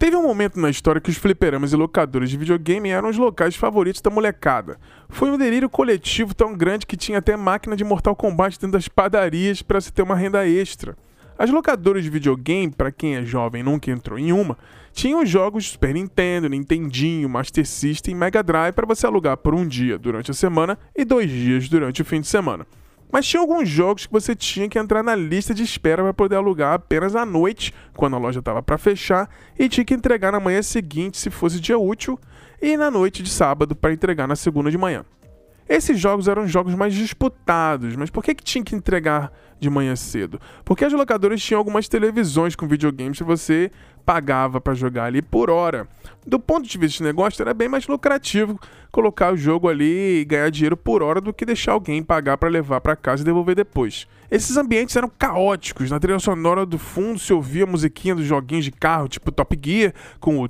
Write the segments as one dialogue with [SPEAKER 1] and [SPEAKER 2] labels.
[SPEAKER 1] Teve um momento na história que os fliperamas e locadores de videogame eram os locais favoritos da molecada. Foi um delírio coletivo tão grande que tinha até máquina de Mortal Kombat dentro das padarias para se ter uma renda extra. As locadoras de videogame, para quem é jovem e nunca entrou em uma, tinham os jogos Super Nintendo, Nintendinho, Master System e Mega Drive para você alugar por um dia durante a semana e 2 dias durante o fim de semana. Mas tinha alguns jogos que você tinha que entrar na lista de espera para poder alugar apenas à noite, quando a loja estava para fechar, e tinha que entregar na manhã seguinte se fosse dia útil, e na noite de sábado para entregar na segunda de manhã. Esses jogos eram os jogos mais disputados, mas por que tinha que entregar de manhã cedo? Porque as locadoras tinham algumas televisões com videogames que você pagava para jogar ali por hora. Do ponto de vista de negócio, era bem mais lucrativo colocar o jogo ali e ganhar dinheiro por hora do que deixar alguém pagar para levar para casa e devolver depois. Esses ambientes eram caóticos. Na trilha sonora do fundo se ouvia a musiquinha dos joguinhos de carro, tipo Top Gear, com o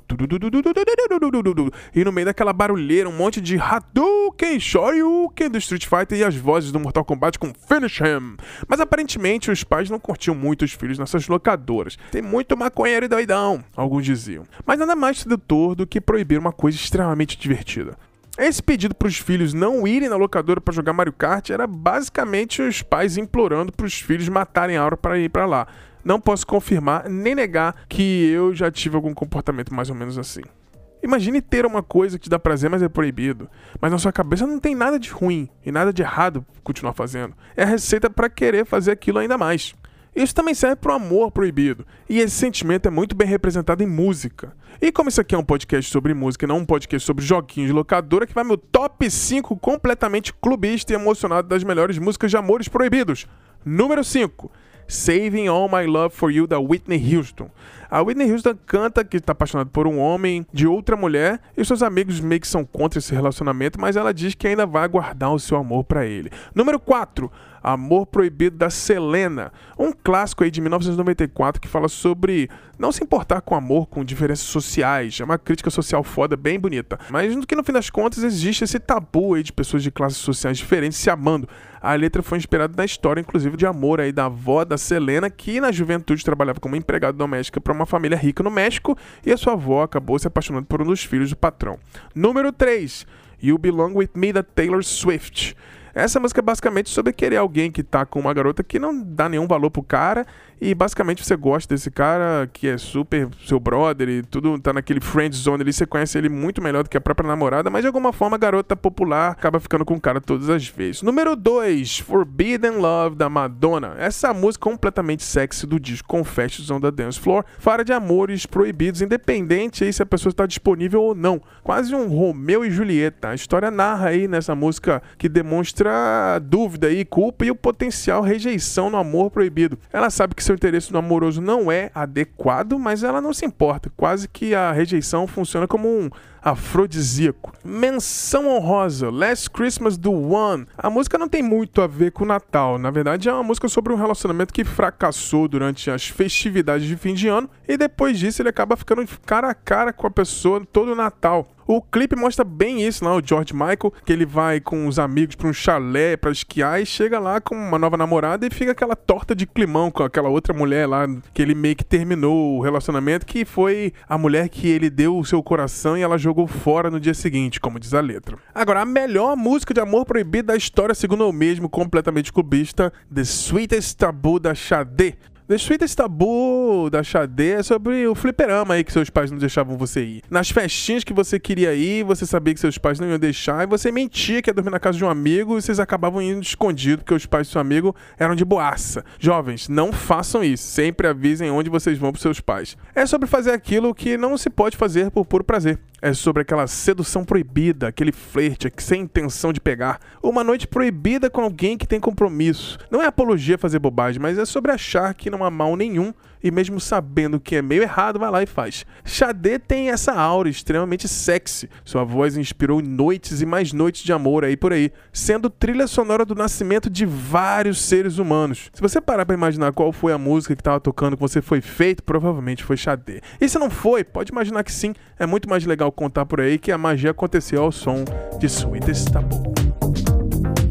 [SPEAKER 1] e no meio daquela barulheira um monte de Hadouken, Shoryuken do Street Fighter e as vozes do Mortal Kombat com Finish Him. Mas aparentemente os pais não curtiam muito os filhos nessas locadoras. Tem muito maconheiro e doidão, alguns diziam. Mas nada mais sedutor do que proibir uma coisa extremamente divertida. Esse pedido para os filhos não irem na locadora para jogar Mario Kart era basicamente os pais implorando para os filhos matarem a hora para ir para lá. Não posso confirmar nem negar que eu já tive algum comportamento mais ou menos assim. Imagine ter uma coisa que te dá prazer, mas é proibido. Mas na sua cabeça não tem nada de ruim e nada de errado continuar fazendo. É a receita para querer fazer aquilo ainda mais. Isso também serve para o amor proibido, e esse sentimento é muito bem representado em música. E como isso aqui é um podcast sobre música e não um podcast sobre joguinhos de locadora, que vai meu top 5 completamente clubista e emocionado das melhores músicas de amores proibidos. Número 5. Saving All My Love For You, da Whitney Houston. A Whitney Houston canta que está apaixonada por um homem de outra mulher e os seus amigos meio que são contra esse relacionamento, mas ela diz que ainda vai guardar o seu amor para ele. Número 4. Amor Proibido, da Selena. Um clássico aí de 1994 que fala sobre não se importar com amor, com diferenças sociais. É uma crítica social foda, bem bonita. Mas que no fim das contas existe esse tabu aí de pessoas de classes sociais diferentes se amando. A letra foi inspirada na história, inclusive, de amor aí da avó da Selena, que na juventude trabalhava como empregada doméstica para uma família rica no México, e a sua avó acabou se apaixonando por um dos filhos do patrão. Número 3. You Belong With Me, da Taylor Swift. Essa música é basicamente sobre querer alguém que tá com uma garota que não dá nenhum valor pro cara e basicamente você gosta desse cara que é super seu brother e tudo tá naquele friend zone ali, você conhece ele muito melhor do que a própria namorada, mas de alguma forma a garota popular acaba ficando com o cara todas as vezes. Número 2, Forbidden Love, da Madonna. Essa música completamente sexy do disco Confessions on the Dance Floor fala de amores proibidos, independente aí se a pessoa está disponível ou não. Quase um Romeu e Julieta. A história narra aí nessa música que demonstra dúvida e culpa e o potencial rejeição no amor proibido. Ela sabe que seu interesse no amoroso não é adequado, mas ela não se importa. Quase que a rejeição funciona como um afrodisíaco. Menção honrosa, Last Christmas, do One. A música não tem muito a ver com o Natal. Na verdade, é uma música sobre um relacionamento que fracassou durante as festividades de fim de ano e depois disso ele acaba ficando cara a cara com a pessoa todo o Natal. O clipe mostra bem isso lá, o George Michael, que ele vai com os amigos para um chalé para esquiar e chega lá com uma nova namorada e fica aquela torta de climão com aquela outra mulher lá, que ele meio que terminou o relacionamento, que foi a mulher que ele deu o seu coração e ela jogou fora no dia seguinte, como diz a letra. Agora, a melhor música de amor proibido da história, segundo eu mesmo, completamente clubista, The Sweetest Taboo, da Sade. The Sweetest Taboo, da Sade, é sobre o fliperama aí que seus pais não deixavam você ir. Nas festinhas que você queria ir, você sabia que seus pais não iam deixar e você mentia que ia dormir na casa de um amigo e vocês acabavam indo escondido porque os pais do seu amigo eram de boaça. Jovens, não façam isso. Sempre avisem onde vocês vão pros seus pais. É sobre fazer aquilo que não se pode fazer por puro prazer. É sobre aquela sedução proibida, aquele flerte sem intenção de pegar. Uma noite proibida com alguém que tem compromisso. Não é apologia fazer bobagem, mas é sobre achar que não há mal nenhum e mesmo sabendo que é meio errado, vai lá e faz. Sade tem essa aura extremamente sexy. Sua voz inspirou noites e mais noites de amor aí por aí, sendo trilha sonora do nascimento de vários seres humanos. Se você parar pra imaginar qual foi a música que tava tocando quando você foi feito, provavelmente foi Sade. E se não foi, pode imaginar que sim. É muito mais legal contar por aí que a magia aconteceu ao som de Sweetest Taboo.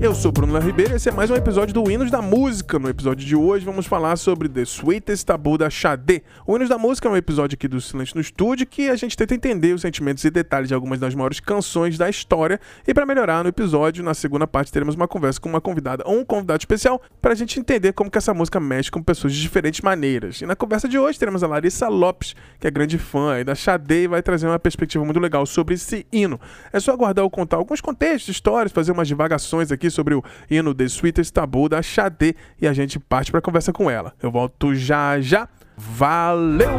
[SPEAKER 1] Eu sou Bruno Léo Ribeiro e esse é mais um episódio do Hinos da Música. No episódio de hoje vamos falar sobre The Sweetest Taboo da Sade. O Hinos da Música é um episódio aqui do Silêncio no Estúdio que a gente tenta entender os sentimentos e detalhes de algumas das maiores canções da história. E para melhorar no episódio, na segunda parte teremos uma conversa com uma convidada ou um convidado especial para a gente entender como que essa música mexe com pessoas de diferentes maneiras. E na conversa de hoje teremos a Larissa Lopes, que é grande fã aí da Sade e vai trazer uma perspectiva muito legal sobre esse hino. É só aguardar eu contar alguns contextos, histórias, fazer umas divagações aqui sobre o hino The Sweetest Taboo da Sade e a gente parte para a conversa com ela. Eu volto já já. Valeu!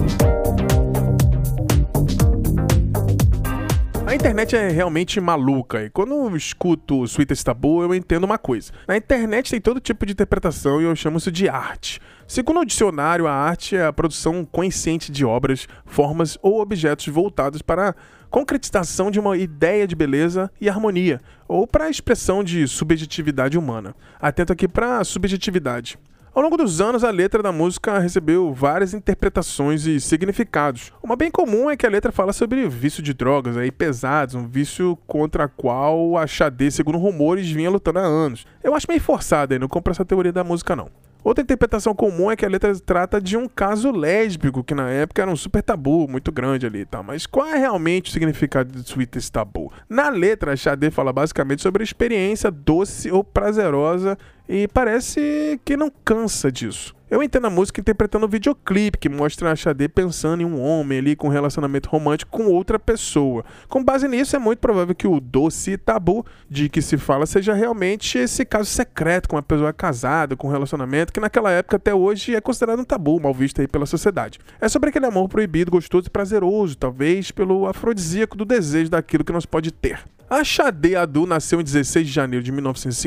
[SPEAKER 1] A internet é realmente maluca e quando eu escuto o Sweetest Taboo eu entendo uma coisa. Na internet tem todo tipo de interpretação e eu chamo isso de arte. Segundo o dicionário, a arte é a produção consciente de obras, formas ou objetos voltados para a concretização de uma ideia de beleza e harmonia, ou para a expressão de subjetividade humana. Atento aqui para a subjetividade. Ao longo dos anos, a letra da música recebeu várias interpretações e significados. Uma bem comum é que a letra fala sobre vício de drogas aí pesados, um vício contra o qual a Sade, segundo rumores, vinha lutando há anos. Eu acho meio forçada, não compro essa teoria da música não. Outra interpretação comum é que a letra trata de um caso lésbico, que na época era um super tabu, muito grande ali e tal. Mas qual é realmente o significado de Sweetest Taboo? Na letra, a Sade fala basicamente sobre a experiência doce ou prazerosa e parece que não cansa disso. Eu entendo a música interpretando o videoclipe, que mostra a Sade pensando em um homem ali com um relacionamento romântico com outra pessoa. Com base nisso, é muito provável que o doce tabu de que se fala seja realmente esse caso secreto com uma pessoa casada, com um relacionamento, que naquela época até hoje é considerado um tabu, mal visto aí pela sociedade. É sobre aquele amor proibido, gostoso e prazeroso, talvez pelo afrodisíaco do desejo daquilo que nós pode ter. A Sade Adu nasceu em 16 de janeiro de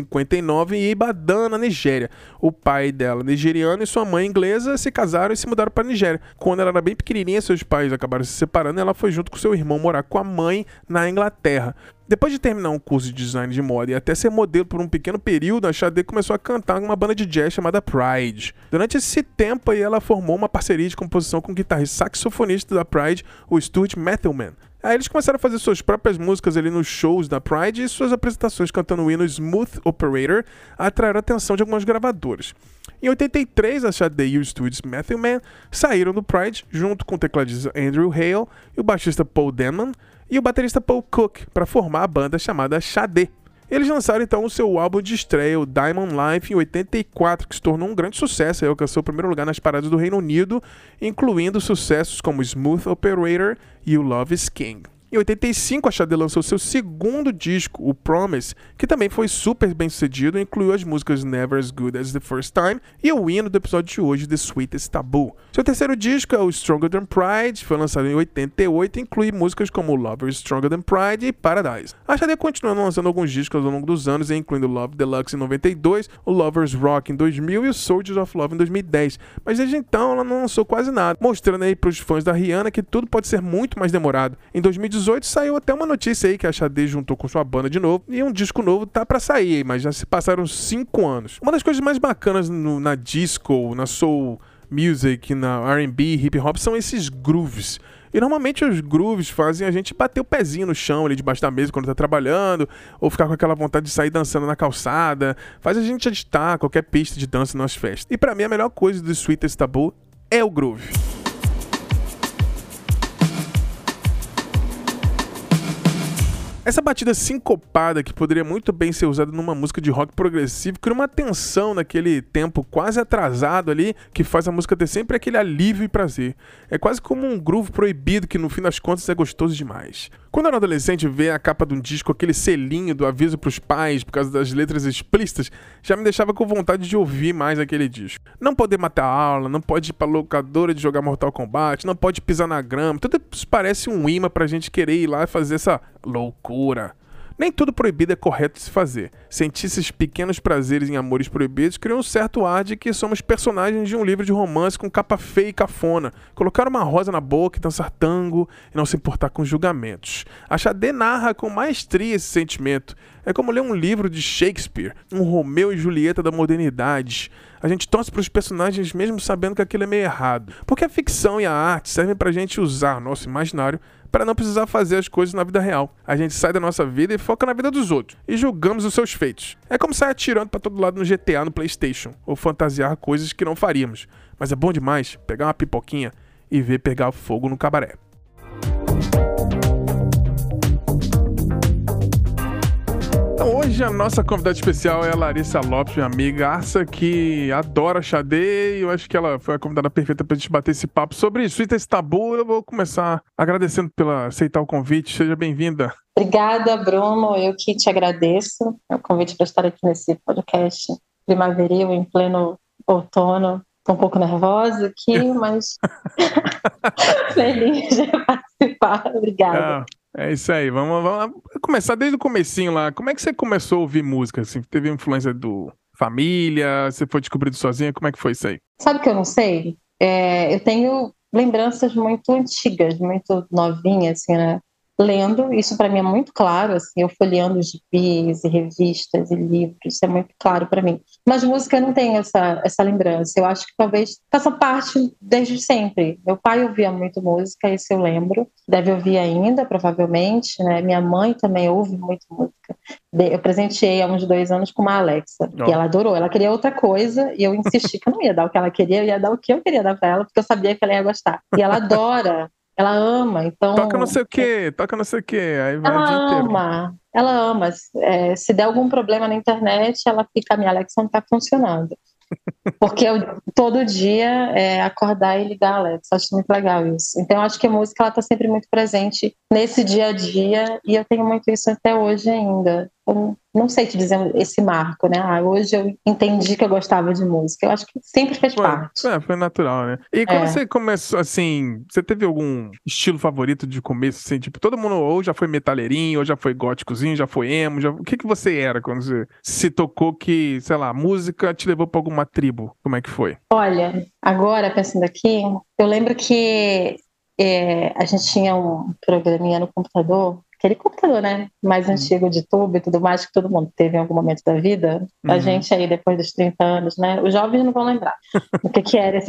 [SPEAKER 1] 1959 em Ibadan, na Nigéria. O pai dela, nigeriano, e sua mãe, inglesa, se casaram e se mudaram para a Nigéria. Quando ela era bem pequenininha, seus pais acabaram se separando e ela foi junto com seu irmão morar com a mãe na Inglaterra. Depois de terminar um curso de design de moda e até ser modelo por um pequeno período, a Sade começou a cantar em uma banda de jazz chamada Pride. Durante esse tempo, ela formou uma parceria de composição com o guitarrista saxofonista da Pride, o Stuart Mathelman. Aí eles começaram a fazer suas próprias músicas ali nos shows da Pride e suas apresentações cantando o hino Smooth Operator atraíram a atenção de algumas gravadoras. Em 83, a Sade e o Stuart Mathelman saíram do Pride junto com o tecladista Andrew Hale e o baixista Paul Denman e o baterista Paul Cook para formar a banda chamada Sade. Eles lançaram então o seu álbum de estreia, o Diamond Life, em 84, que se tornou um grande sucesso e alcançou o primeiro lugar nas paradas do Reino Unido, incluindo sucessos como Smooth Operator e o Love is King. Em 85, a Sade lançou seu segundo disco, o Promise, que também foi super bem sucedido e incluiu as músicas Never As Good As The First Time e o hino do episódio de hoje, The Sweetest Taboo. Seu terceiro disco é o Stronger Than Pride, foi lançado em 88 e inclui músicas como Lover Stronger Than Pride e Paradise. A Sade continuou lançando alguns discos ao longo dos anos, incluindo Love Deluxe em 92, o Lovers Rock em 2000 e o Soldiers of Love em 2010. Mas desde então ela não lançou quase nada, mostrando aí para os fãs da Rihanna que tudo pode ser muito mais demorado. Em 2018 saiu até uma notícia aí que a Sade juntou com sua banda de novo e um disco novo tá pra sair, mas já se passaram 5 anos. Uma das coisas mais bacanas na disco, na soul music, na R&B, hip hop são esses grooves. E normalmente os grooves fazem a gente bater o pezinho no chão ali debaixo da mesa quando tá trabalhando, ou ficar com aquela vontade de sair dançando na calçada, faz a gente agitar qualquer pista de dança nas festas. E pra mim a melhor coisa do Sweetest Taboo é o groove. Essa batida sincopada, que poderia muito bem ser usada numa música de rock progressivo, cria uma tensão naquele tempo quase atrasado ali, que faz a música ter sempre aquele alívio e prazer. É quase como um groove proibido que no fim das contas é gostoso demais. Quando eu era adolescente, ver a capa de um disco, aquele selinho do aviso pros pais por causa das letras explícitas, já me deixava com vontade de ouvir mais aquele disco. Não poder matar a aula, não pode ir pra locadora de jogar Mortal Kombat, não pode pisar na grama, tudo isso parece um imã pra gente querer ir lá e fazer essa loucura. Nem tudo proibido é correto de se fazer. Sentir esses pequenos prazeres em amores proibidos cria um certo ar de que somos personagens de um livro de romance com capa feia e cafona. Colocar uma rosa na boca e dançar tango e não se importar com julgamentos. A Sade narra com maestria esse sentimento. É como ler um livro de Shakespeare, um Romeu e Julieta da modernidade. A gente torce para os personagens mesmo sabendo que aquilo é meio errado. Porque a ficção e a arte servem pra gente usar nosso imaginário para não precisar fazer as coisas na vida real. A gente sai da nossa vida e foca na vida dos outros, e julgamos os seus feitos. É como sair atirando para todo lado no GTA, no PlayStation, ou fantasiar coisas que não faríamos. Mas é bom demais pegar uma pipoquinha e ver pegar fogo no cabaré. Então hoje a nossa convidada especial é a Larissa Lopes, minha amiga Arça, que adora Xadê, e eu acho que ela foi a convidada perfeita pra gente bater esse papo sobre isso. Esse tabu, eu vou começar agradecendo pela aceitar o convite. Seja bem-vinda.
[SPEAKER 2] Obrigada, Bruno. Eu que te agradeço o convite para estar aqui nesse podcast primaveril, em pleno outono. Estou um pouco nervosa aqui, mas feliz de participar. Obrigada.
[SPEAKER 1] É isso aí, vamos começar desde o comecinho lá. Como é que você começou a ouvir música? Assim, teve influência do família? Você foi descobrindo sozinha? Como é que foi isso aí?
[SPEAKER 2] Sabe o que eu não sei? Eu tenho lembranças muito antigas, muito novinhas, assim, né? Lendo, isso para mim é muito claro, assim, eu folheando gibis e revistas e livros, isso é muito claro para mim. Mas música eu não tenho essa lembrança, eu acho que talvez faça parte desde sempre. Meu pai ouvia muito música, isso eu lembro, deve ouvir ainda, provavelmente, né? Minha mãe também ouve muito música. Eu presenteei há uns 2 anos com uma Alexa, e ela adorou, ela queria outra coisa, e eu insisti que eu não ia dar o que ela queria, eu ia dar o que eu queria dar para ela, porque eu sabia que ela ia gostar. E ela adora. Ela ama, então...
[SPEAKER 1] Toca não sei o quê, aí vai o dia inteiro.
[SPEAKER 2] Ela ama. Se der algum problema na internet, ela fica, minha Alexa não tá funcionando. Porque todo dia acordar e ligar a Alexa, acho muito legal isso. Então eu acho que a música ela tá sempre muito presente nesse dia a dia, e eu tenho muito isso até hoje ainda. Eu não sei te dizer esse marco, né? Hoje eu entendi que eu gostava de música. Eu acho que sempre fez parte.
[SPEAKER 1] Foi natural, né? E quando você começou, assim, você teve algum estilo favorito de começo, assim? Tipo, todo mundo ou já foi metaleirinho, ou já foi góticozinho, já foi emo, O que você era quando você se tocou que, sei lá, a música te levou pra alguma tribo? Como é que foi?
[SPEAKER 2] Olha, agora pensando aqui, eu lembro que a gente tinha um programinha no computador, aquele computador, né, mais antigo de tubo e tudo mais, que todo mundo teve em algum momento da vida. A gente aí, depois dos 30 anos, né, os jovens não vão lembrar o que era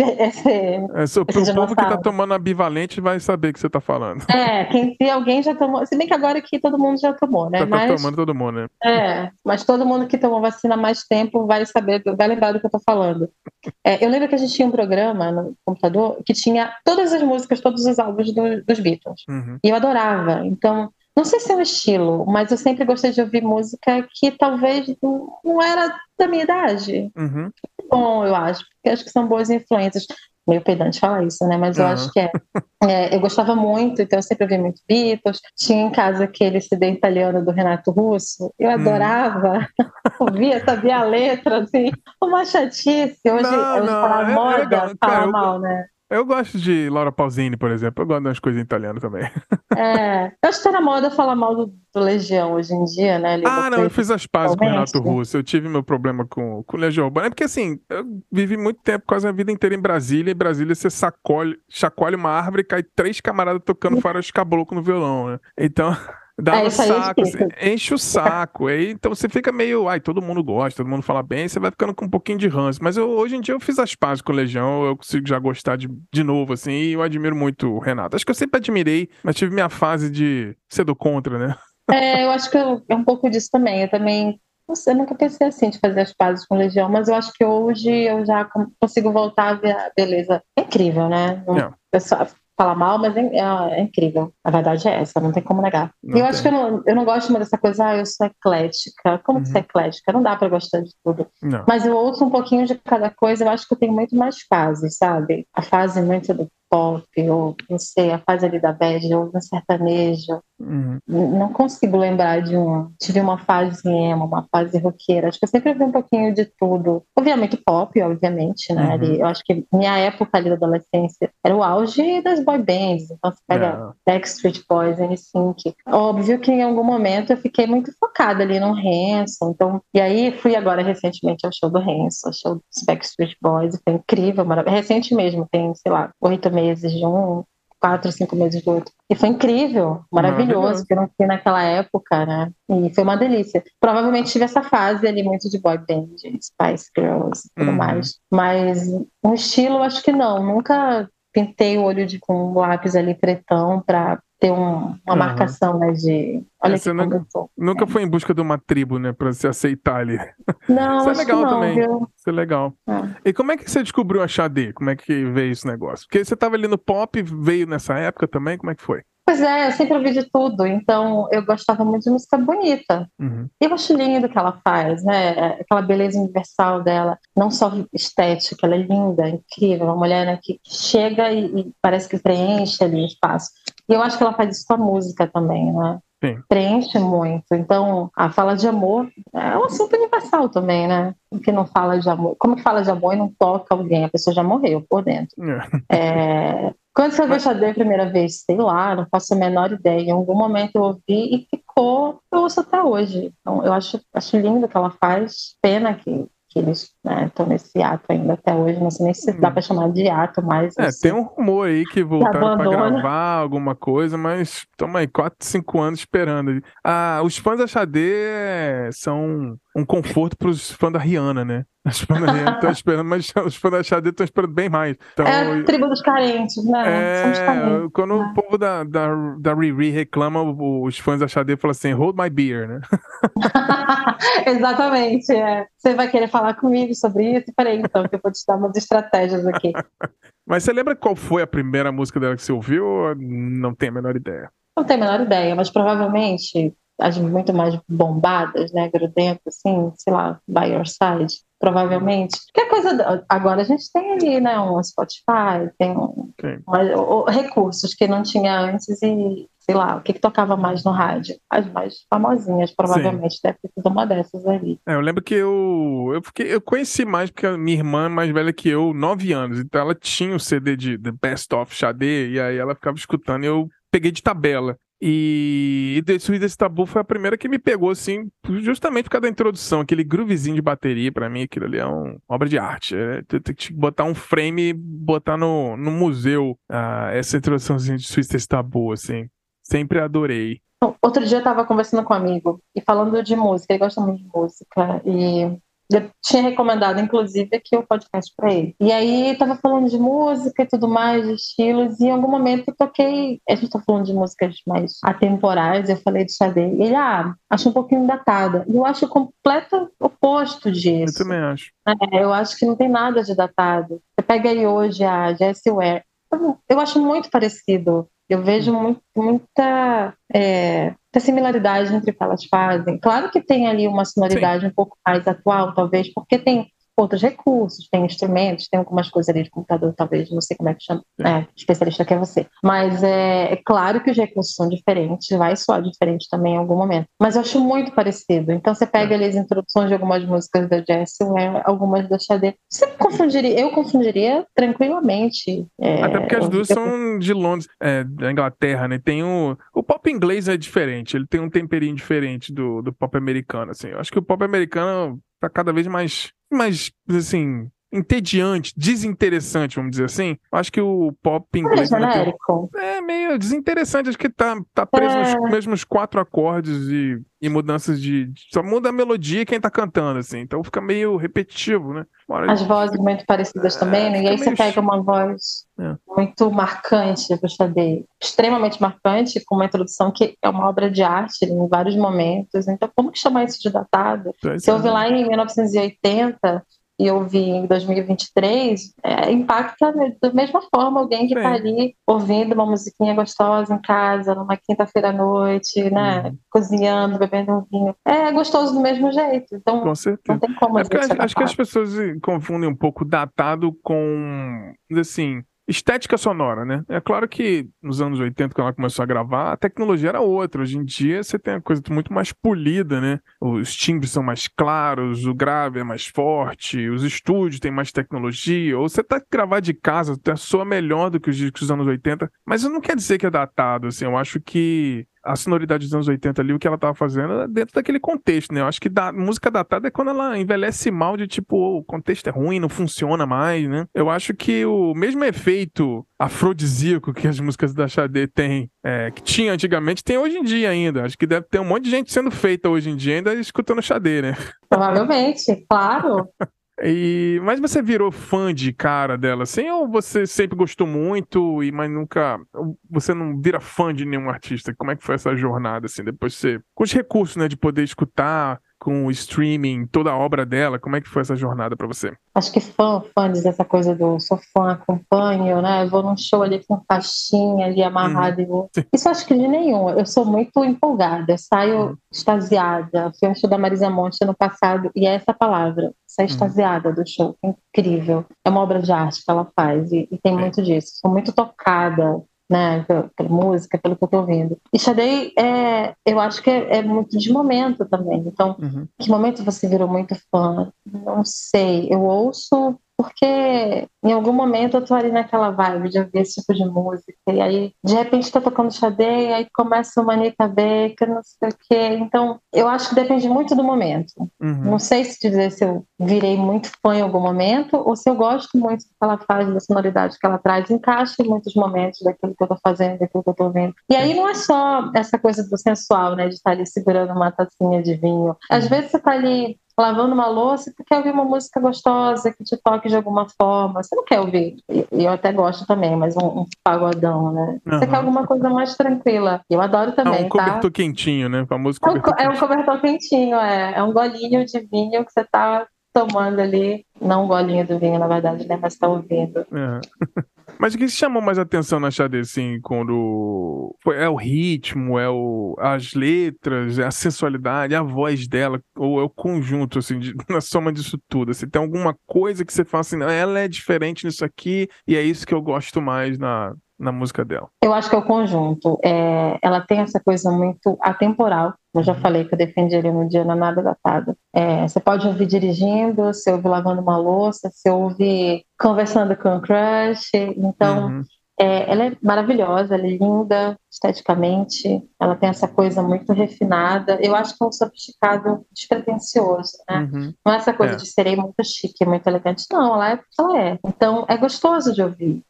[SPEAKER 2] esse
[SPEAKER 1] Pro povo que tá tomando ambivalente vai saber o que você tá falando.
[SPEAKER 2] Se alguém já tomou, se bem que agora aqui todo mundo já tomou, né,
[SPEAKER 1] Tá tomando todo mundo, né?
[SPEAKER 2] Mas todo mundo que tomou vacina há mais tempo vai saber, vai lembrar do que eu tô falando. Eu lembro que a gente tinha um programa no computador que tinha todas as músicas, todos os álbuns dos Beatles. E eu adorava. Então, não sei se é um estilo, mas eu sempre gostei de ouvir música que talvez não era da minha idade. Bom, eu acho, porque acho que são boas influências. Meio pedante falar isso, né? Mas eu acho que eu gostava muito, então eu sempre ouvi muito Beatles. Tinha em casa aquele CD italiano do Renato Russo. Eu adorava. Ouvia, sabia a letra, assim. Uma chatice. Hoje falar moda, falar mal, né?
[SPEAKER 1] Eu gosto de Laura Pausini, por exemplo. Eu gosto das coisas italianas também.
[SPEAKER 2] Eu acho que tá na moda falar mal do Legião hoje em dia, né?
[SPEAKER 1] Não, eu fiz as pazes com o Renato Russo. Eu tive meu problema com Legião Urbana. É porque, assim, eu vivi muito tempo, quase a vida inteira em Brasília. E em Brasília você chacoalha uma árvore e cai 3 camaradas tocando faroeste caboclo no violão, né? Então... Dá no saco, enche o saco. Aí, então você fica meio, todo mundo gosta, todo mundo fala bem, você vai ficando com um pouquinho de ranço. Mas hoje em dia eu fiz as pazes com o Legião, eu consigo já gostar de novo, assim, e eu admiro muito o Renato. Acho que eu sempre admirei, mas tive minha fase de ser do contra, né?
[SPEAKER 2] Eu acho que é um pouco disso também. Eu também, não sei, eu nunca pensei assim de fazer as pazes com o Legião, mas eu acho que hoje eu já consigo voltar a ver a beleza. É incrível, né? Pessoal fala mal, mas é incrível. A verdade é essa, não tem como negar. E eu acho que eu não gosto muito dessa coisa, eu sou eclética. Como que você é eclética? Não dá pra gostar de tudo.
[SPEAKER 1] Não.
[SPEAKER 2] Mas eu ouço um pouquinho de cada coisa, eu acho que eu tenho muito mais fases, sabe? A fase muito do pop, ou não sei, a fase ali da bad, ou do sertanejo. Não consigo lembrar de tive uma fase emo, uma fase roqueira. Acho que eu sempre vi um pouquinho de tudo. Ouvia muito pop, obviamente, né? Eu acho que minha época ali da adolescência era o auge das boy bands. Então você pega Backstreet Boys, NSYNC. Óbvio que em algum momento eu fiquei muito focada ali no Hanson. Então, e aí fui agora recentemente ao show do Hanson, ao show dos Backstreet Boys. Foi incrível, maravilhoso. Recente mesmo, tem, sei lá, 8 meses de um, 4, 5 meses do outro. E foi incrível, maravilhoso, que eu não fui naquela época, né? E foi uma delícia. Provavelmente tive essa fase ali muito de boy band, Spice Girls e tudo mais. Mas um estilo, acho que não. Nunca pintei o olho com um lápis ali pretão pra ter uma marcação, né, de olha que
[SPEAKER 1] nunca foi em busca de uma tribo, né, pra se aceitar ali.
[SPEAKER 2] Não,
[SPEAKER 1] Isso é
[SPEAKER 2] acho
[SPEAKER 1] legal
[SPEAKER 2] que não,
[SPEAKER 1] também.
[SPEAKER 2] viu?
[SPEAKER 1] Isso é legal. E como é que você descobriu a Xadê? Como é que veio esse negócio? Porque você tava ali no pop, veio nessa época também, como é que foi?
[SPEAKER 2] Pois é, eu sempre ouvi de tudo, então eu gostava muito de música bonita. E eu acho lindo o que ela faz, né? Aquela beleza universal dela, não só estética, ela é linda, incrível, uma mulher, né, que chega e parece que preenche ali o espaço. E eu acho que ela faz isso com a música também, né?
[SPEAKER 1] Sim.
[SPEAKER 2] Preenche muito. Então, a fala de amor é um assunto universal também, né? O que não fala de amor? Como que fala de amor e não toca alguém? A pessoa já morreu por dentro. Quando você ouviu Xadê a primeira vez? Sei lá, não faço a menor ideia. Em algum momento eu ouvi e ficou, eu ouço até hoje. Então, eu acho lindo o que ela faz. Pena que eles estão nesse ato ainda até hoje. Não sei nem se dá para chamar de ato, mas...
[SPEAKER 1] tem um rumor aí que voltaram para gravar alguma coisa, mas toma aí, 4, 5 anos esperando. Os fãs da Xadê são um conforto para os fãs da Rihanna, né? Os fãs da Rihanna estão esperando, mas os fãs da Xadê estão esperando bem mais. Então,
[SPEAKER 2] é a tribo dos carentes, né? Somos carentes.
[SPEAKER 1] Quando o povo da Riri reclama, os fãs da Xadê falam assim, hold my beer, né?
[SPEAKER 2] Exatamente, Você vai querer falar comigo sobre isso? Peraí, então, que eu vou te dar umas estratégias aqui.
[SPEAKER 1] Mas você lembra qual foi a primeira música dela que você ouviu ou não tem a menor ideia?
[SPEAKER 2] Não tenho a menor ideia, mas provavelmente as muito mais bombadas, né, grudentas, assim, sei lá, By Your Side, provavelmente. Porque agora a gente tem ali, né, um Spotify, tem recursos que não tinha antes e, sei lá, o que tocava mais no rádio? As mais famosinhas, provavelmente, deve ter sido uma dessas ali.
[SPEAKER 1] Eu lembro que eu conheci mais porque a minha irmã é mais velha que eu, 9 anos, então ela tinha o CD de The Best of Xadê, e aí ela ficava escutando e eu peguei de tabela. E Desse Tabu foi a primeira que me pegou, assim, justamente por causa da introdução, aquele groovezinho de bateria, pra mim, aquilo ali é uma obra de arte. Tem que botar um frame e botar no museu essa introduçãozinha de Desse Tabu, assim. Sempre adorei.
[SPEAKER 2] Outro dia eu tava conversando com um amigo e falando de música, ele gosta muito de música, e eu tinha recomendado, inclusive, aqui o podcast para ele. E aí tava falando de música e tudo mais, de estilos, e em algum momento eu toquei, a gente tá falando de músicas mais atemporais, eu falei de Xadê, e ele, acho um pouquinho datada. E eu acho o completo oposto disso.
[SPEAKER 1] Eu também acho.
[SPEAKER 2] Eu acho que não tem nada de datado. Você pega aí hoje a Jessie Ware, eu acho muito parecido. Eu vejo muita similaridade entre o que elas fazem. Claro que tem ali uma sonoridade um pouco mais atual, talvez, porque tem outros recursos, tem instrumentos, tem algumas coisas ali de computador, talvez, não sei como é que chama, especialista que é você. Mas é claro que os recursos são diferentes, vai soar diferente também em algum momento. Mas eu acho muito parecido. Então você pega ali as introduções de algumas músicas da Jessie, algumas da Xadê. Eu confundiria tranquilamente.
[SPEAKER 1] Até porque as duas são de Londres, da Inglaterra, né? Tem o pop inglês é diferente, ele tem um temperinho diferente do pop americano, assim. Eu acho que o pop americano tá cada vez mais assim, entediante, desinteressante, vamos dizer assim. Acho que o pop inglês é meio desinteressante, acho que tá preso nos mesmos 4 acordes e mudanças só muda a melodia e quem tá cantando, assim. Então fica meio repetitivo, né?
[SPEAKER 2] As vozes muito parecidas também, né? E aí você pega uma voz muito marcante do Xadê, extremamente marcante, com uma introdução que é uma obra de arte em vários momentos. Então, como que chamar isso de datado? Se eu ouvi lá em 1980 e eu vi em 2023, impacta da mesma forma alguém que está ali ouvindo uma musiquinha gostosa em casa, numa quinta-feira à noite, né? Cozinhando, bebendo um vinho. É gostoso do mesmo jeito. Então,
[SPEAKER 1] com certeza.
[SPEAKER 2] Não tem como
[SPEAKER 1] acho que as pessoas confundem um pouco datado com, assim, estética sonora, né? É claro que nos anos 80, quando ela começou a gravar, a tecnologia era outra. Hoje em dia você tem uma coisa muito mais polida, né? Os timbres são mais claros, o grave é mais forte, os estúdios têm mais tecnologia. Ou você tá gravar de casa, até soa melhor do que os discos dos anos 80. Mas isso não quer dizer que é datado, assim. Eu acho que a sonoridade dos anos 80 ali, o que ela tava fazendo é dentro daquele contexto, né? Eu acho que música datada é quando ela envelhece mal, de tipo, o contexto é ruim, não funciona mais, né? Eu acho que o mesmo efeito afrodisíaco que as músicas da Xadê têm, que tinha antigamente, tem hoje em dia ainda. Acho que deve ter um monte de gente sendo feita hoje em dia ainda escutando Xadê, né?
[SPEAKER 2] Provavelmente, claro.
[SPEAKER 1] Mas você virou fã de cara dela, assim, ou você sempre gostou muito, mas nunca... Você não vira fã de nenhum artista? Como é que foi essa jornada, assim, depois você... Com os recursos, né, de poder escutar com o streaming, toda a obra dela, como é que foi essa jornada pra você?
[SPEAKER 2] Acho que fã diz essa coisa do sou fã, acompanho, né? Eu vou num show ali com faixinha ali
[SPEAKER 1] Uhum.
[SPEAKER 2] amarrada e vou... Isso acho que de nenhum. Eu sou muito empolgada, eu saio extasiada. Fui um show da Marisa Monte ano passado e é essa palavra, sair extasiada do show. É incrível. É uma obra de arte que ela faz e tem
[SPEAKER 1] Sim.
[SPEAKER 2] muito disso. Sou muito tocada, né, pela música, pelo que eu tô ouvindo. E Sade, eu acho que é muito de momento também. Então, que momento você virou muito fã? Não sei. Eu ouço porque em algum momento eu tô ali naquela vibe de ouvir esse tipo de música. E aí, de repente, tô tocando Sade, e aí começa uma Anita Baker, não sei o quê. Então, eu acho que depende muito do momento. Não sei se dizer se eu virei muito fã em algum momento ou se eu gosto muito do que ela faz, da sonoridade que ela traz, encaixa em muitos momentos daquilo que eu tô fazendo, daquilo que eu tô ouvindo. E aí não é só essa coisa do sensual, né, de estar ali segurando uma tacinha de vinho. Às vezes você tá ali lavando uma louça e tu quer ouvir uma música gostosa que te toque de alguma forma. Você não quer ouvir, e eu até gosto também, mas um pagodão, né? Você quer alguma coisa mais tranquila. Eu adoro
[SPEAKER 1] Um
[SPEAKER 2] também, tá?
[SPEAKER 1] cobertor quentinho, né? O famoso cobertor
[SPEAKER 2] É um
[SPEAKER 1] quentinho.
[SPEAKER 2] cobertor quentinho, é um golinho de vinho que você tá tomando ali. Não um golinho do vinho, na verdade, né? Mas tá ouvindo.
[SPEAKER 1] É. Mas o que chamou mais atenção na Xadê, assim, quando é o ritmo, as letras, é a sensualidade, a voz dela, ou é o conjunto, assim, na soma disso tudo? Assim, tem alguma coisa que você fala assim, "Não, ela é diferente nisso aqui, e é isso que eu gosto mais na música dela."
[SPEAKER 2] Eu acho que é o conjunto. Ela tem essa coisa muito atemporal. Eu já falei que eu defendi ele no dia na nada datado. Você pode ouvir dirigindo, você ouve lavando uma louça, você ouve conversando com o crush. Então, ela é maravilhosa, ela é linda esteticamente. Ela tem essa coisa muito refinada. Eu acho que é um sofisticado despretensioso, né? Não é essa coisa de serei muito chique, muito elegante. Não, ela é porque ela é. Então, é gostoso de ouvir.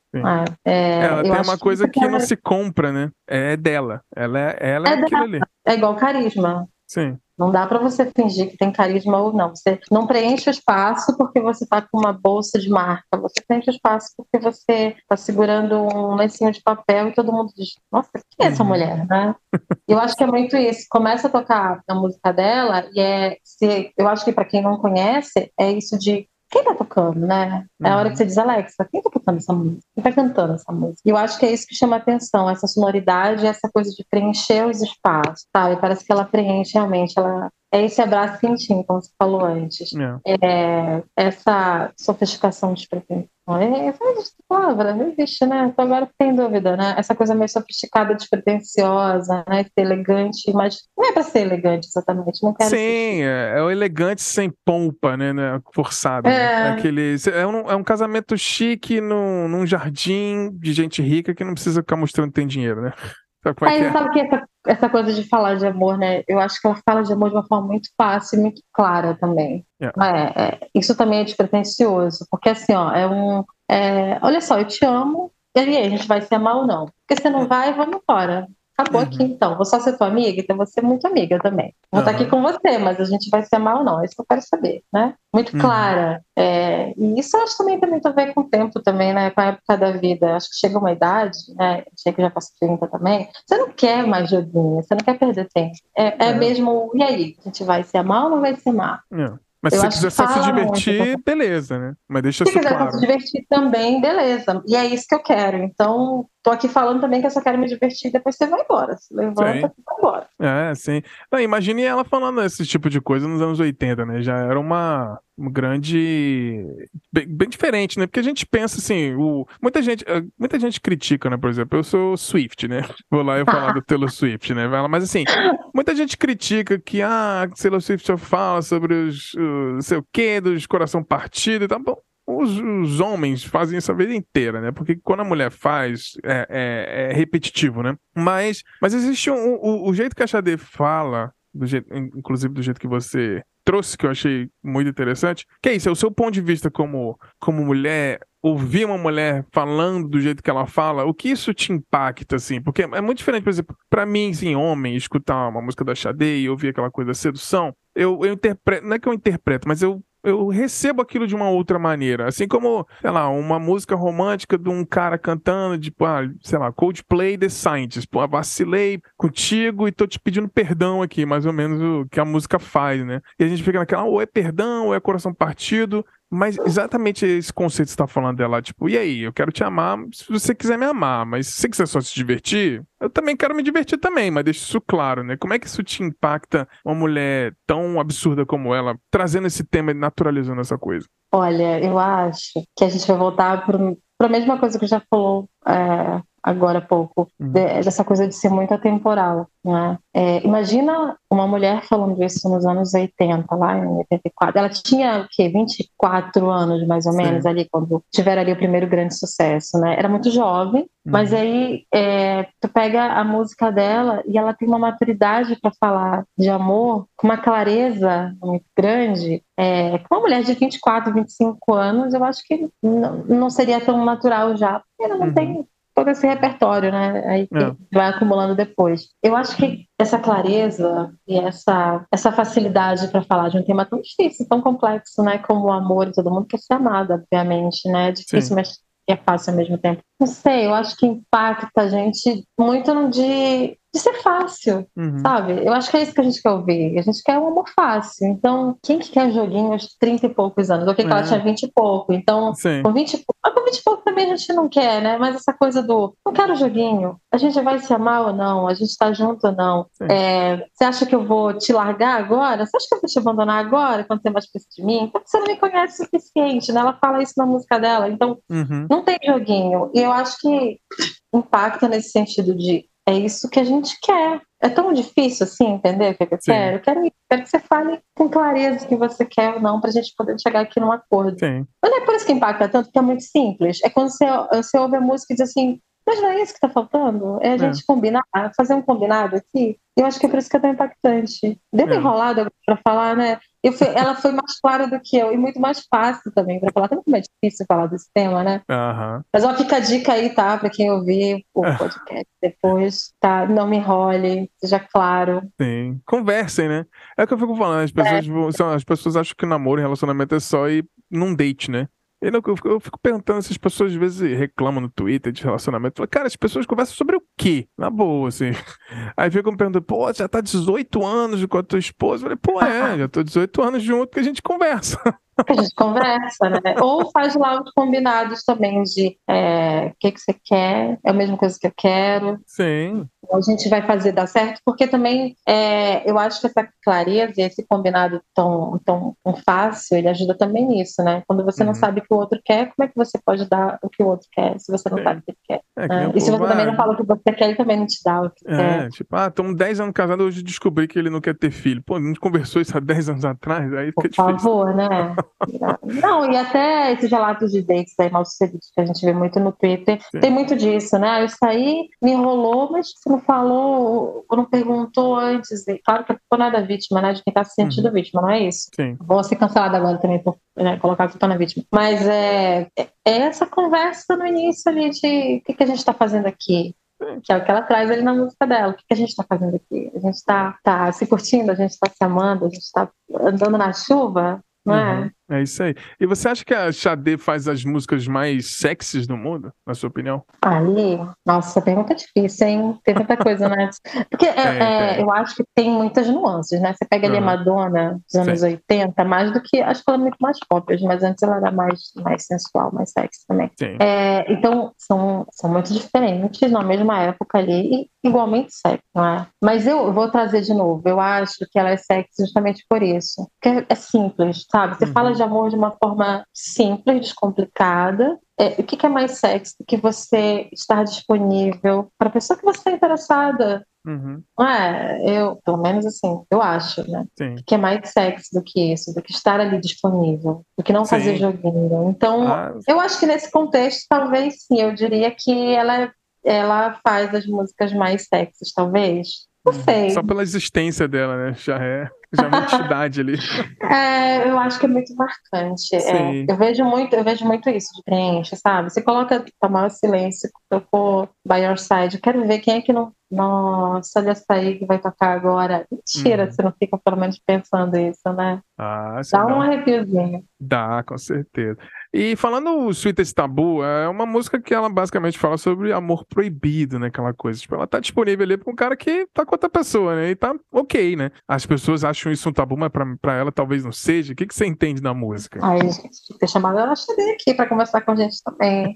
[SPEAKER 1] Ela
[SPEAKER 2] Eu
[SPEAKER 1] tem
[SPEAKER 2] acho
[SPEAKER 1] uma
[SPEAKER 2] que
[SPEAKER 1] coisa que não se compra, né? É dela. Ela é aquilo ali.
[SPEAKER 2] é igual carisma.
[SPEAKER 1] Sim.
[SPEAKER 2] Não dá para você fingir que tem carisma ou não. Você não preenche o espaço porque você está com uma bolsa de marca. Você preenche o espaço porque você está segurando um lencinho de papel e todo mundo diz: nossa, quem é essa mulher, né? Eu acho que é muito isso. Começa a tocar a música dela eu acho que para quem não conhece, é isso de quem tá tocando, né? É a hora que você diz, Alexa, quem tá tocando essa música? Quem tá cantando essa música? E eu acho que é isso que chama a atenção, essa sonoridade, essa coisa de preencher os espaços, sabe? Parece que ela preenche realmente, ela é esse abraço quentinho, como você falou antes. Essa sofisticação de pretensão. Essa palavra não existe, né? Então agora tem dúvida, né? Essa coisa meio sofisticada, despretensiosa, né? Ser elegante, mas não é pra ser elegante exatamente, não quero
[SPEAKER 1] Sim, é o elegante sem pompa, né? Forçado, né? É um casamento chique num jardim de gente rica que não precisa ficar mostrando que tem dinheiro, né? Sabe como é que é?
[SPEAKER 2] Sabe que essa coisa de falar de amor, né? Eu acho que ela fala de amor de uma forma muito fácil e muito clara também. Isso também é despretensioso, porque assim, ó, olha só, eu te amo, e aí, a gente vai se amar ou não? Porque você não vai, vamos embora. Acabou aqui então. Vou só ser tua amiga, então vou ser muito amiga também. Vou estar aqui com você, mas a gente vai se amar ou não? É isso que eu quero saber, né? Muito clara. E isso eu acho também tem muito a ver com o tempo também, né? Com a época da vida. Acho que chega uma idade, né? Chega que já passou 30 também. Você não quer mais joguinho, você não quer perder tempo. Mesmo, e aí? A gente vai se amar ou não vai se amar?
[SPEAKER 1] Mas
[SPEAKER 2] Eu
[SPEAKER 1] se você
[SPEAKER 2] acho que
[SPEAKER 1] quiser só se
[SPEAKER 2] fala muito.
[SPEAKER 1] divertir, beleza, né? Mas deixa
[SPEAKER 2] Se
[SPEAKER 1] isso
[SPEAKER 2] quiser
[SPEAKER 1] claro.
[SPEAKER 2] se divertir também, beleza. E é isso que eu quero. Então, tô aqui falando também que eu só quero me divertir, depois você vai embora. Se levanta e vai embora.
[SPEAKER 1] Sim. Não, imagine ela falando esse tipo de coisa nos anos 80, né? Já era uma grande... Bem diferente, né? Porque a gente pensa assim, muita gente critica, né? Por exemplo, eu sou Swift, né? Vou lá e falar do Taylor Swift, né? Mas assim, muita gente critica que Taylor Swift só fala sobre os não sei o quê, dos coração partido e tal. Bom, os homens fazem isso a vida inteira, né? Porque quando a mulher faz, é repetitivo, né? Mas existe o jeito que a Xadê fala, inclusive do jeito que você trouxe, que eu achei muito interessante, que é isso, é o seu ponto de vista como mulher, ouvir uma mulher falando do jeito que ela fala, o que isso te impacta, assim? Porque é muito diferente, por exemplo, pra mim, assim, homem, escutar uma música da Xadê e ouvir aquela coisa da sedução, eu interpreto, não é que eu interpreto, mas eu eu recebo aquilo de uma outra maneira. Assim como, sei lá, uma música romântica de um cara cantando, tipo, sei lá, Coldplay, The Scientist. Pô, vacilei contigo e tô te pedindo perdão aqui, mais ou menos o que a música faz, né? E a gente fica naquela, ou é perdão, ou é coração partido. Mas exatamente esse conceito que você tá falando dela, tipo, e aí, eu quero te amar se você quiser me amar, mas se você quiser só se divertir, eu também quero me divertir também, mas deixa isso claro, né? Como é que isso te impacta uma mulher tão absurda como ela, trazendo esse tema e naturalizando essa coisa?
[SPEAKER 2] Olha, eu acho que a gente vai voltar para a mesma coisa que já falou agora há pouco, dessa coisa de ser muito atemporal, né? Imagina uma mulher falando isso nos anos 80, lá em 84. Ela tinha, o quê? 24 anos, mais ou menos, ali, quando tiveram ali o primeiro grande sucesso, né? Era muito jovem, mas aí tu pega a música dela e ela tem uma maturidade para falar de amor com uma clareza muito grande. Com uma mulher de 24, 25 anos, eu acho que não seria tão natural já, porque ela não tem todo esse repertório, né? Aí que vai acumulando depois. Eu acho que essa clareza e essa facilidade para falar de um tema tão difícil, tão complexo, né? Como o amor, e todo mundo quer ser amado, obviamente, né? É difícil, mas é fácil ao mesmo tempo. Não sei, eu acho que impacta a gente muito no de ser fácil, sabe? Eu acho que é isso que a gente quer ouvir. A gente quer um amor fácil. Então, quem que quer joguinho aos 30 e poucos anos? Ok, que ela tinha 20 e pouco. Então, com 20 e pouco, com 20 e pouco também a gente não quer, né? Mas essa coisa do, não quero joguinho. A gente vai se amar ou não? A gente tá junto ou não? Você acha que eu vou te largar agora? Você acha que eu vou te abandonar agora, quando você mais precisa de mim? Porque você não me conhece o suficiente, né? Ela fala isso na música dela. Então, não tem joguinho. E eu acho que impacta nesse sentido de é isso que a gente quer. É tão difícil assim, entender o que eu quero? Eu quero que você fale com clareza o que você quer ou não, pra gente poder chegar aqui num acordo. Mas não é por isso que impacta tanto, porque é muito simples. É quando você ouve a música e diz assim, mas não é isso que tá faltando? É a gente combinar, fazer um combinado aqui. Eu acho que é por isso que é tão impactante. Deu uma enrolada pra falar, né? Ela foi mais clara do que eu e muito mais fácil também pra falar. Também é difícil falar desse tema, né? Mas ó, fica a dica aí, tá? Pra quem ouvir o podcast depois, tá? Não me enrole, seja claro.
[SPEAKER 1] Sim. Conversem, né? É o que eu fico falando, as pessoas acham que namoro e relacionamento é só ir num date, né? Eu fico perguntando se as pessoas às vezes reclamam no Twitter de relacionamento. Falo, cara, as pessoas conversam sobre o quê? Na boa, assim. Aí ficam me perguntando, pô, já tá 18 anos com a tua esposa? Eu falei, já tô 18 anos junto que a gente conversa.
[SPEAKER 2] Que a gente conversa, né? Ou faz lá os combinados também de o que você quer, é a mesma coisa que eu quero.
[SPEAKER 1] Sim.
[SPEAKER 2] A gente vai fazer dar certo, porque também eu acho que essa clareza e esse combinado tão fácil, ele ajuda também nisso, né? Quando você não sabe o que o outro quer, como é que você pode dar o que o outro quer, se você não sabe o que ele quer? E se você também não fala o que você quer, ele também não te dá o que quer.
[SPEAKER 1] Tipo, estamos 10 anos casados, hoje descobri que ele não quer ter filho. Pô, a gente conversou isso há 10 anos atrás, aí fica difícil.
[SPEAKER 2] Por favor, né? Não, e até esses relatos de dates aí mal sucedidos que a gente vê muito no Twitter, tem muito disso, né? Eu saí, me enrolou, mas você não falou, ou não perguntou antes. E claro que a culpa não é da vítima, né? De quem tá se sentindo vítima, não é isso? Vou ser cancelada agora também por colocar a culpa na vítima. Mas é essa conversa no início ali de o que a gente tá fazendo aqui. Que é o que ela traz ali na música dela. O que a gente tá fazendo aqui? A gente tá se curtindo, a gente tá se amando, a gente tá andando na chuva, não é?
[SPEAKER 1] É isso aí. E você acha que a Xadê faz as músicas mais sexys do mundo, na sua opinião?
[SPEAKER 2] Ali, nossa, pergunta difícil, hein? Tem tanta coisa, né? Porque eu acho que tem muitas nuances, né? Você pega ali a Madonna dos anos 80, mais do que. Acho que ela é muito mais pop, mas antes ela era mais sensual, mais sexy também. Então, são muito diferentes na mesma época ali e igualmente sexy, não é? Mas eu vou trazer de novo. Eu acho que ela é sexy justamente por isso. Porque é simples, sabe? Você fala de amor de uma forma simples, descomplicada. O que é mais sexy do que você estar disponível para a pessoa que você está interessada? Não é? Pelo menos assim, eu acho, né? O que é mais sexy do que isso, do que estar ali disponível, do que não fazer joguinho. Então, eu acho que nesse contexto, talvez sim, eu diria que ela faz as músicas mais sexys, talvez. Não sei.
[SPEAKER 1] Só pela existência dela, né? Já é uma entidade ali.
[SPEAKER 2] Eu acho que é muito marcante.
[SPEAKER 1] Sim.
[SPEAKER 2] Eu vejo muito isso de preenche, sabe? Você coloca o maior silêncio, tocou By Your Side. Eu quero ver quem é que não. Nossa, olha essa aí que vai tocar agora. Mentira, você não fica pelo menos pensando isso, né? Dá um arrepiozinho.
[SPEAKER 1] Dá, com certeza. E falando o Sweetest Taboo, é uma música que ela basicamente fala sobre amor proibido, né? Aquela coisa. Tipo, ela tá disponível ali pra um cara que tá com outra pessoa, né? E tá ok, né? As pessoas acham isso um tabu, mas pra ela talvez não seja. O que você entende da música?
[SPEAKER 2] Ai, gente, ter chamado ela aqui pra conversar com a gente também.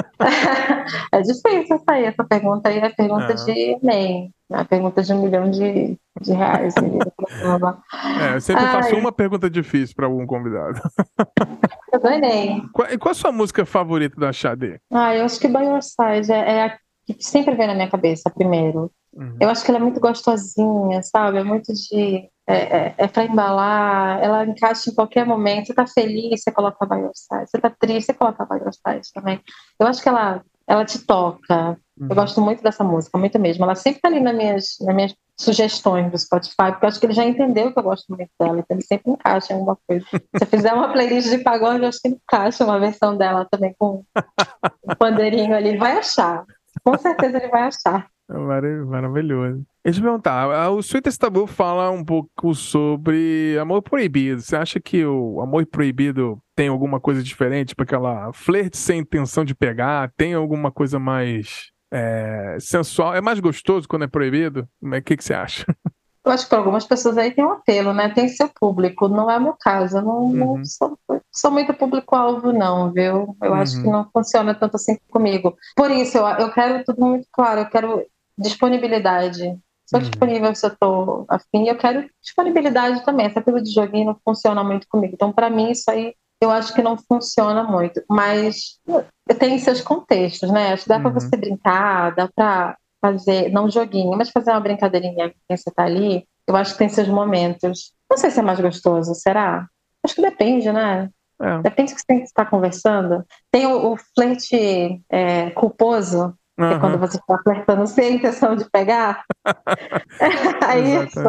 [SPEAKER 2] É difícil essa pergunta aí, é pergunta de Enem. A pergunta de 1 milhão de reais.
[SPEAKER 1] Eu sempre faço uma pergunta difícil pra algum convidado.
[SPEAKER 2] Eu do Enem.
[SPEAKER 1] Qual a sua música favorita da Xadê?
[SPEAKER 2] Eu acho que By Your Side é a que sempre vem na minha cabeça primeiro. Eu acho que ela é muito gostosinha, sabe? É muito de... É pra embalar, ela encaixa em qualquer momento. Você tá feliz, você coloca By Your Side. Você tá triste, você coloca By Your Side também. Eu acho que ela te toca. Eu gosto muito dessa música, muito mesmo. Ela sempre tá ali nas minhas sugestões do Spotify, porque eu acho que ele já entendeu que eu gosto muito dela, então ele sempre encaixa em alguma coisa. Se eu fizer uma playlist de pagode, eu acho que ele encaixa uma versão dela também com um pandeirinho ali. Ele vai achar. Com certeza ele vai achar.
[SPEAKER 1] Maravilhoso. Deixa eu perguntar, o Sweetest Taboo fala um pouco sobre amor proibido. Você acha que o amor proibido tem alguma coisa diferente? Tipo aquela flerte sem intenção de pegar? Tem alguma coisa mais sensual? É mais gostoso quando é proibido? O que você acha?
[SPEAKER 2] Eu acho que para algumas pessoas aí tem um apelo, né? Tem seu público. Não é o meu caso. Eu não sou muito público-alvo, não, viu? Eu acho que não funciona tanto assim comigo. Por isso, eu quero tudo muito claro. Eu quero disponibilidade. Sou disponível se eu tô afim. Eu quero disponibilidade também. Essa coisa de joguinho não funciona muito comigo. Então, para mim, isso aí eu acho que não funciona muito. Mas tem seus contextos, né? Acho que dá para você brincar, dá para fazer, não joguinho, mas fazer uma brincadeirinha com quem você tá ali. Eu acho que tem seus momentos. Não sei se é mais gostoso, será? Acho que depende, né? Depende do que você está conversando. Tem o flerte culposo, que é quando você está flertando sem intenção de pegar. Isso.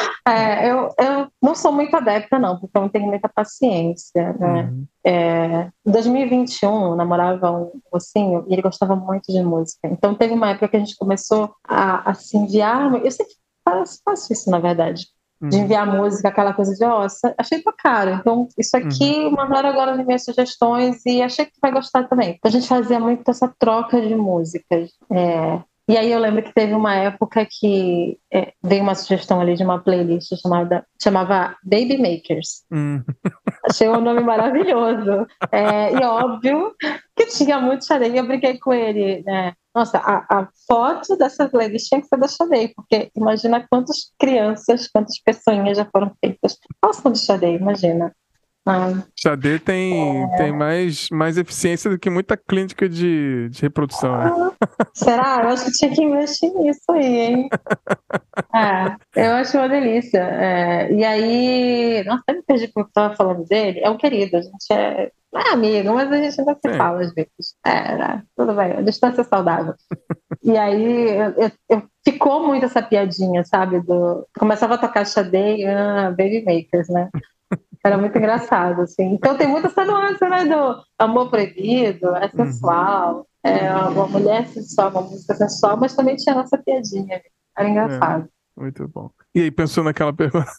[SPEAKER 2] Eu não sou muito adepta, não, porque eu não tenho muita paciência, né? Em 2021, namorava um mocinho e ele gostava muito de música. Então teve uma época que a gente começou a se enviar. Eu sempre faço isso, na verdade. De enviar música, aquela coisa de, achei tua cara, então isso aqui mandaram agora nas minhas sugestões e achei que tu vai gostar também. Então a gente fazia muito essa troca de músicas. E aí eu lembro que teve uma época que veio uma sugestão ali de uma playlist chamava Baby Makers. Achei um nome maravilhoso. E óbvio que tinha muito Xadê, e eu brinquei com ele, né? Nossa, a foto dessa playlist tinha que ser da Xadê, porque imagina quantas crianças, quantas pessoinhas já foram feitas. Gostam de Xadê, imagina.
[SPEAKER 1] Xadê tem mais eficiência do que muita clínica de reprodução, né?
[SPEAKER 2] Será? Eu acho que tinha que investir nisso aí, hein? Eu acho uma delícia. E aí, nossa, eu me perdi porque eu estava falando dele. É um querido, a gente é amigo, mas a gente ainda se fala às vezes. Tudo bem, a distância é saudável. E aí, ficou muito essa piadinha, sabe? Começava a tocar Xadê, Baby Makers, né? Era muito engraçado, assim. Então tem muita essa nuance, né? Do amor proibido, é sensual, uma mulher sensual, uma música sensual, mas também tinha a nossa piadinha. Era engraçado.
[SPEAKER 1] Muito bom. E aí, pensou naquela pergunta?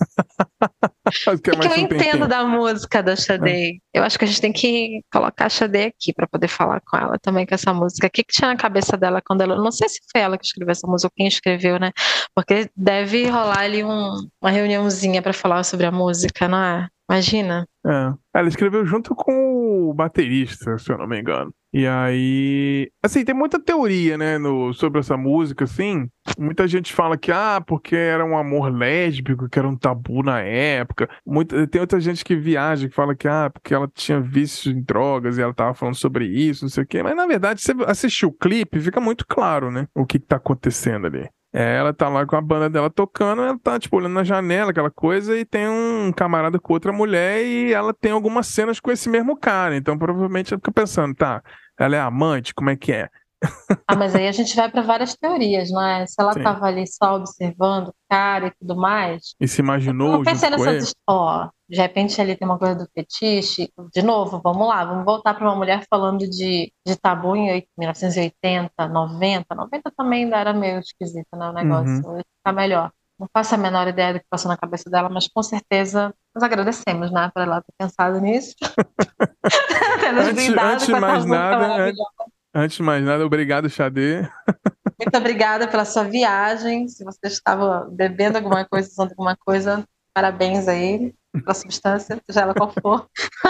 [SPEAKER 2] O que eu entendo da música da Xadê? Eu acho que a gente tem que colocar a Xadê aqui para poder falar com ela também com essa música. O que tinha na cabeça dela quando ela... Não sei se foi ela que escreveu essa música ou quem escreveu, né? Porque deve rolar ali uma reuniãozinha para falar sobre a música, não é? Imagina.
[SPEAKER 1] Ela escreveu junto com o baterista, se eu não me engano. E aí, assim, tem muita teoria, né, sobre essa música, assim. Muita gente fala que, porque era um amor lésbico, que era um tabu na época. Tem outra gente que viaja, que fala que, porque ela tinha vícios em drogas e ela tava falando sobre isso, não sei o quê. Mas, na verdade, se você assistir o clipe, fica muito claro, né, o que tá acontecendo ali. Ela tá lá com a banda dela tocando, ela tá, tipo, olhando na janela, aquela coisa, e tem um camarada com outra mulher e ela tem algumas cenas com esse mesmo cara. Então, provavelmente, ela fica pensando, ela é amante? Como é que é?
[SPEAKER 2] Ah, mas aí a gente vai para várias teorias, não é? Se ela
[SPEAKER 1] Sim.
[SPEAKER 2] tava ali só observando o cara e tudo mais.
[SPEAKER 1] E se imaginou
[SPEAKER 2] Eu pensei
[SPEAKER 1] junto com ele?
[SPEAKER 2] nessas ó, de repente ali tem uma coisa do fetiche. De novo, vamos lá, vamos voltar para uma mulher falando de tabu em 1980, 90. 90 também ainda era meio esquisito, né, o negócio.
[SPEAKER 1] Uhum.
[SPEAKER 2] Hoje tá melhor. Não faço a menor ideia do que passou na cabeça dela, mas com certeza nós agradecemos, né, por ela ter pensado nisso. Ter nos
[SPEAKER 1] Antes
[SPEAKER 2] brindado
[SPEAKER 1] de
[SPEAKER 2] com essa
[SPEAKER 1] mais
[SPEAKER 2] música
[SPEAKER 1] nada,
[SPEAKER 2] maravilhosa.
[SPEAKER 1] antes de mais nada, obrigado, Xadê.
[SPEAKER 2] Muito obrigada pela sua viagem. Se você estava bebendo alguma coisa, usando alguma coisa, parabéns aí pela substância, seja ela qual for.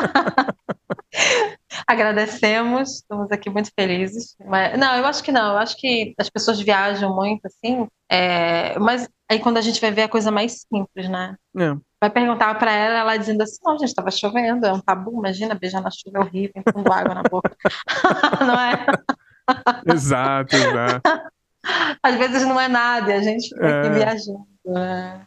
[SPEAKER 2] Agradecemos, estamos aqui muito felizes. Mas, não, eu acho que não. Eu acho que as pessoas viajam muito, assim, mas aí quando a gente vai ver a coisa mais simples, né?
[SPEAKER 1] É.
[SPEAKER 2] Vai perguntar para ela, ela dizendo assim: não, gente, estava chovendo, é um tabu, imagina, beijar na chuva é horrível, pondo água na boca. Não é?
[SPEAKER 1] Exato, exato.
[SPEAKER 2] Às vezes não é nada, e a gente fica aqui
[SPEAKER 1] É.
[SPEAKER 2] viajando, né?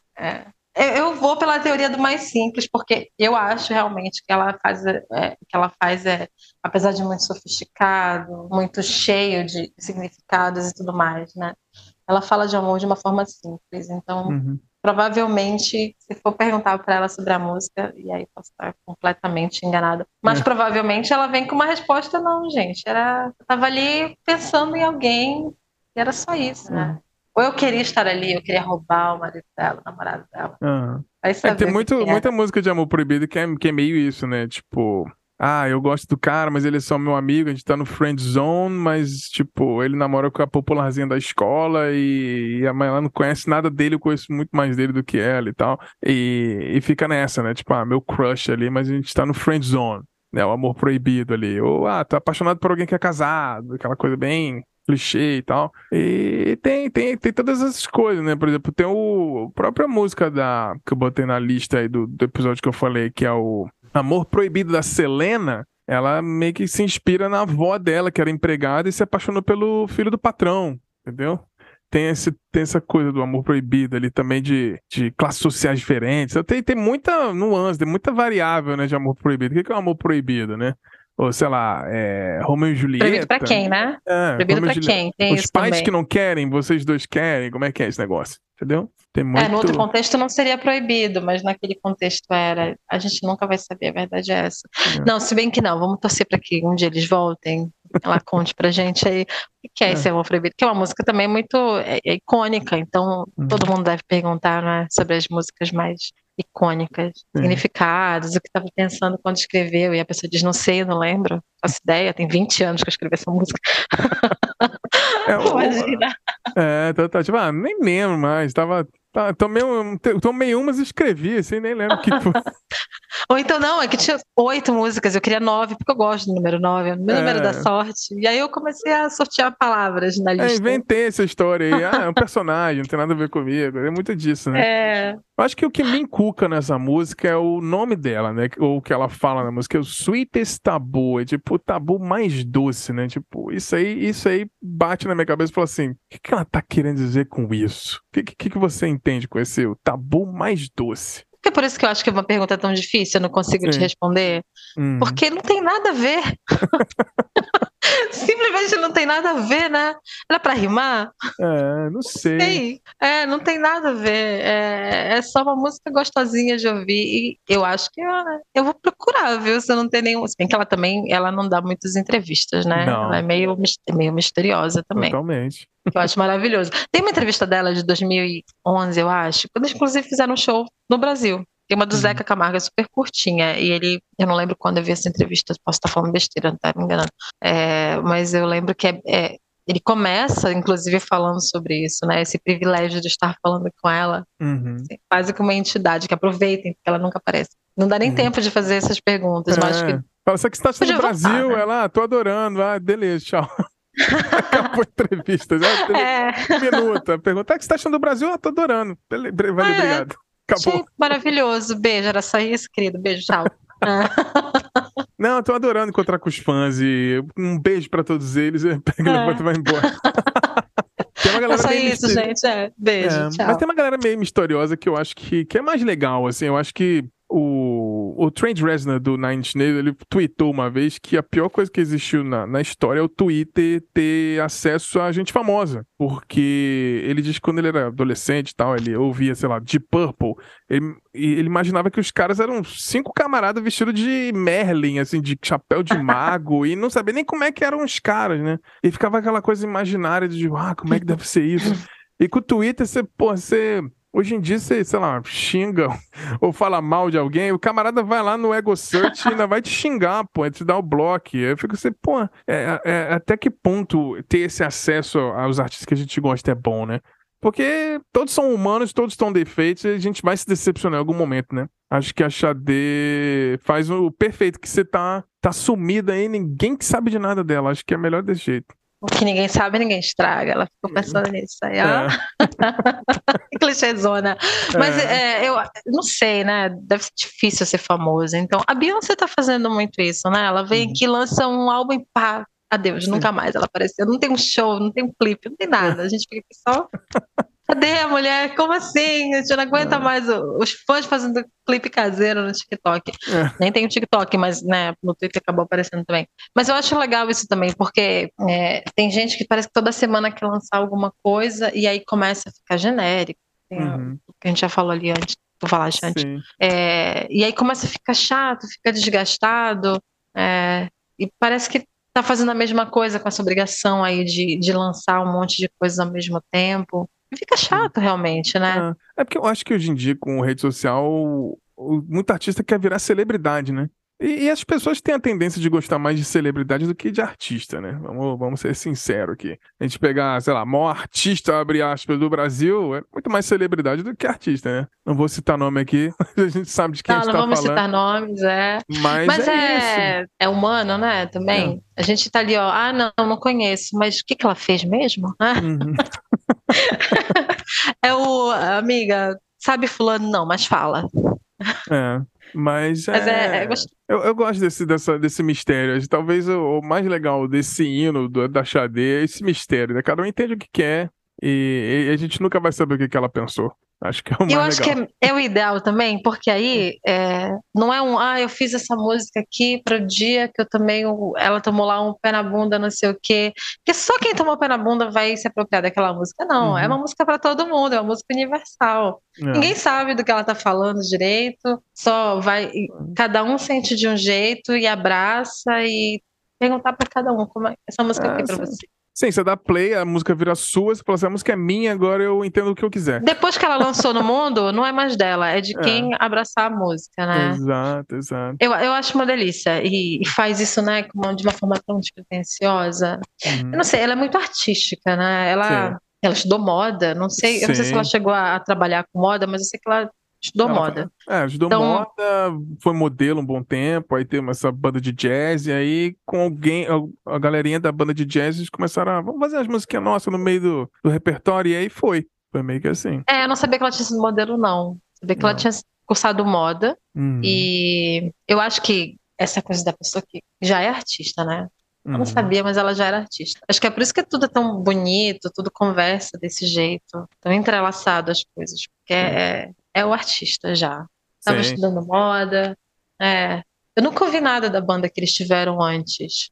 [SPEAKER 2] Eu vou pela teoria do mais simples, porque eu acho realmente que ela faz, apesar de muito sofisticado, muito cheio de significados e tudo mais, né? Ela fala de amor de uma forma simples. Então,
[SPEAKER 1] Uhum.
[SPEAKER 2] provavelmente, se for perguntar para ela sobre a música, e aí posso estar completamente enganada, mas provavelmente ela vem com uma resposta: não, gente, eu tava ali pensando em alguém e era só isso, né? Ou eu queria estar ali, eu queria roubar o marido dela, o namorado dela.
[SPEAKER 1] Uhum.
[SPEAKER 2] Vai
[SPEAKER 1] Tem
[SPEAKER 2] saber o que que
[SPEAKER 1] muita
[SPEAKER 2] era.
[SPEAKER 1] música de amor proibido que é meio isso, né? Tipo, eu gosto do cara, mas ele é só meu amigo, a gente tá no friend zone, mas, tipo, ele namora com a popularzinha da escola e a mãe ela não conhece nada dele, eu conheço muito mais dele do que ela e tal. E fica nessa, né? Tipo, meu crush ali, mas a gente tá no friend zone, né? O amor proibido ali. Ou, tá apaixonado por alguém que é casado, aquela coisa bem clichê e tal. E tem todas essas coisas, né? Por exemplo, tem a própria música que eu botei na lista aí do episódio que eu falei, que é o Amor Proibido da Selena. Ela meio que se inspira na avó dela, que era empregada, e se apaixonou pelo filho do patrão, entendeu? Tem essa coisa do amor proibido ali também de classes sociais diferentes. Tem muita nuance, tem muita variável, né, de amor proibido. O que é o amor proibido, né? Ou, sei lá, Romeu e
[SPEAKER 2] Proibido pra
[SPEAKER 1] Julieta.
[SPEAKER 2] quem, né? Proibido
[SPEAKER 1] Romeu e
[SPEAKER 2] pra
[SPEAKER 1] Julieta.
[SPEAKER 2] quem? Tem
[SPEAKER 1] Os
[SPEAKER 2] isso
[SPEAKER 1] pais que
[SPEAKER 2] também.
[SPEAKER 1] não querem, vocês dois querem. Como é que é esse negócio? Entendeu? Tem
[SPEAKER 2] No outro
[SPEAKER 1] muito.
[SPEAKER 2] contexto não seria proibido, mas naquele contexto era. A gente nunca vai saber, a verdade é essa.
[SPEAKER 1] É,
[SPEAKER 2] Não, se bem que não, vamos torcer para que um dia eles voltem, ela conte pra gente aí o que é esse
[SPEAKER 1] é.
[SPEAKER 2] amor proibido, que é uma música também muito icônica, então todo
[SPEAKER 1] Uhum.
[SPEAKER 2] mundo deve perguntar, né, sobre as músicas mais icônicas,
[SPEAKER 1] Sim.
[SPEAKER 2] significados, o que estava pensando quando escreveu, e a pessoa diz: não sei, eu não lembro, não faço ideia, tem 20 anos que eu escrevi essa música.
[SPEAKER 1] É,
[SPEAKER 2] Imagina.
[SPEAKER 1] tipo, nem lembro mais. Tomei umas e escrevi, assim, nem lembro o que foi.
[SPEAKER 2] Ou então, não, é que tinha 8 músicas, eu queria 9, porque eu gosto do número 9, é o meu número da
[SPEAKER 1] É,
[SPEAKER 2] sorte. E aí eu comecei a sortear palavras na lista.
[SPEAKER 1] inventei essa história aí. É um personagem, não tem nada a ver comigo. É muito disso, né?
[SPEAKER 2] É,
[SPEAKER 1] Eu acho que o que me encuca nessa música é o nome dela, né? Ou o que ela fala na música, é o Sweetest Tabu. É tipo o tabu mais doce, né? Tipo, isso aí bate na minha cabeça e fala assim: o que ela tá querendo dizer com isso? O que você entende com esse o tabu mais doce?
[SPEAKER 2] é por isso que eu acho que é uma pergunta tão difícil, eu não consigo te
[SPEAKER 1] Sim.
[SPEAKER 2] responder.
[SPEAKER 1] Uhum.
[SPEAKER 2] Porque não tem nada a ver. Simplesmente não tem nada a ver, né? Era pra rimar?
[SPEAKER 1] Não sei.
[SPEAKER 2] Sei. Não tem nada a ver. É só uma música gostosinha de ouvir. E eu acho que eu vou procurar, viu? Se eu não tem nenhum. Se bem que ela não dá muitas entrevistas, né? Ela é
[SPEAKER 1] Não,
[SPEAKER 2] meio misteriosa também.
[SPEAKER 1] totalmente.
[SPEAKER 2] Que eu acho maravilhoso. Tem uma entrevista dela de 2011, eu acho, quando eles inclusive fizeram um show no Brasil. Tem uma do
[SPEAKER 1] Uhum.
[SPEAKER 2] Zeca Camargo, é super curtinha. E eu não lembro quando eu vi essa entrevista, posso estar falando besteira, não tá me enganando. Mas eu lembro que ele começa, inclusive, falando sobre isso, né? Esse privilégio de estar falando com ela,
[SPEAKER 1] Uhum.
[SPEAKER 2] assim, quase que uma entidade que aproveitem, porque ela nunca aparece. Não dá nem
[SPEAKER 1] Uhum.
[SPEAKER 2] tempo de fazer essas perguntas, mas acho que
[SPEAKER 1] Fala, você que está sendo no
[SPEAKER 2] podia voltar,
[SPEAKER 1] Brasil,
[SPEAKER 2] né?
[SPEAKER 1] ela, tô adorando, beleza, tchau. Acabou a entrevista, já teve
[SPEAKER 2] É,
[SPEAKER 1] um minuto. Perguntar que você está achando do Brasil, tô adorando. Valeu,
[SPEAKER 2] é,
[SPEAKER 1] obrigado. Acabou.
[SPEAKER 2] achei maravilhoso. Beijo, era só isso, querido. Beijo, tchau.
[SPEAKER 1] Não, tô adorando encontrar com os fãs e um beijo pra todos eles. Pega, levanta
[SPEAKER 2] É,
[SPEAKER 1] e vai embora. Tem uma
[SPEAKER 2] é
[SPEAKER 1] galera
[SPEAKER 2] só
[SPEAKER 1] meio
[SPEAKER 2] isso, gente. Beijo,
[SPEAKER 1] mas
[SPEAKER 2] tchau.
[SPEAKER 1] tem uma galera meio misteriosa que eu acho que é mais legal, assim. Eu acho que o Trent Reznor do Nine Inch Nails, ele tweetou uma vez que a pior coisa que existiu na história é o Twitter ter acesso a gente famosa. Porque ele diz que quando ele era adolescente e tal, ele ouvia, sei lá, Deep Purple, ele imaginava que os caras eram 5 camaradas vestidos de Merlin, assim, de chapéu de mago, e não sabia nem como é que eram os caras, né? E ficava aquela coisa imaginária de, como é que deve ser isso? E com o Twitter, você... Hoje em dia, você, sei lá, xinga ou fala mal de alguém, o camarada vai lá no Ego Search e ainda vai te xingar, pô, te dar o bloco. Eu fico assim, pô, até que ponto ter esse acesso aos artistas que a gente gosta é bom, né? Porque todos são humanos, todos estão defeitos e a gente vai se decepcionar em algum momento, né? Acho que a Xadê faz o perfeito, que você tá sumida aí, ninguém que sabe de nada dela. Acho que é melhor desse jeito.
[SPEAKER 2] O que ninguém sabe, ninguém estraga. Ela ficou pensando nisso aí, ó. Que clichêzona. Mas eu não sei, né? Deve ser difícil ser famosa. Então, a Beyoncé tá fazendo muito isso, né? Ela vem aqui, lança um álbum e pá, adeus, nunca mais ela apareceu. Não tem um show, não tem um clipe, não tem nada. A gente fica aqui só... Cadê a mulher? Como assim? A gente não aguenta mais os fãs fazendo clipe caseiro no TikTok. Nem tem o TikTok, mas né, no Twitter acabou aparecendo também. Mas eu acho legal isso também, porque tem gente que parece que toda semana quer lançar alguma coisa e aí começa a ficar genérico. O que a gente já falou ali antes, vou falar antes. E aí começa a ficar chato, fica desgastado, e parece que tá fazendo a mesma coisa com essa obrigação aí de lançar um monte de coisas ao mesmo tempo. Fica chato, realmente, né?
[SPEAKER 1] É porque eu acho que hoje em dia, com rede social, muito artista quer virar celebridade, né? E as pessoas têm a tendência de gostar mais de celebridade do que de artista, né? Vamos ser sinceros aqui. A gente pegar, sei lá, maior artista, abre aspas, do Brasil, é muito mais celebridade do que artista, né? Não vou citar nome aqui, a gente sabe de quem a gente tá falando.
[SPEAKER 2] Não vamos citar nomes, Mas é humano, né, também. A gente tá ali, ó, não conheço, mas o que ela fez mesmo? Amiga, sabe fulano? Não, mas fala.
[SPEAKER 1] Mas eu gosto desse mistério. Talvez o mais legal desse hino da Xadê é esse mistério, né? Cada um entende o que quer e a gente nunca vai saber o que ela pensou. Acho que é o mais legal.
[SPEAKER 2] Eu acho que é o ideal também, porque aí não é eu fiz essa música aqui para o dia que eu tomei, ela tomou lá um pé na bunda, não sei o quê, porque só quem tomou pé na bunda vai se apropriar daquela música. Não, é uma música para todo mundo, é uma música universal. Ninguém sabe do que ela tá falando direito, só vai, cada um sente de um jeito e abraça e perguntar para cada um como essa música é para você.
[SPEAKER 1] Sim, você dá play, a música vira sua, você fala assim, a música é minha, agora eu entendo o que eu quiser.
[SPEAKER 2] Depois que ela lançou no mundo, não é mais dela, é de quem abraçar a música, né?
[SPEAKER 1] Exato.
[SPEAKER 2] Eu acho uma delícia, e faz isso, né, de uma forma tão despretensiosa. Eu não sei, ela é muito artística, né? Ela estudou moda, eu não sei se ela chegou a trabalhar com moda, mas eu sei que ela estudou moda.
[SPEAKER 1] Estudou moda, foi modelo um bom tempo, aí tem essa banda de jazz, e aí com a galerinha da banda de jazz, eles começaram vamos fazer as músicas nossas no meio do repertório, e aí foi meio que assim.
[SPEAKER 2] Eu não sabia que ela tinha sido modelo, não. Sabia que ela tinha cursado moda, e eu acho que essa coisa da pessoa que já é artista, né? Eu não sabia, mas ela já era artista. Acho que é por isso que tudo é tão bonito, tudo conversa desse jeito, tão entrelaçado as coisas, porque é o artista já. Estava estudando moda. Eu nunca ouvi nada da banda que eles tiveram antes.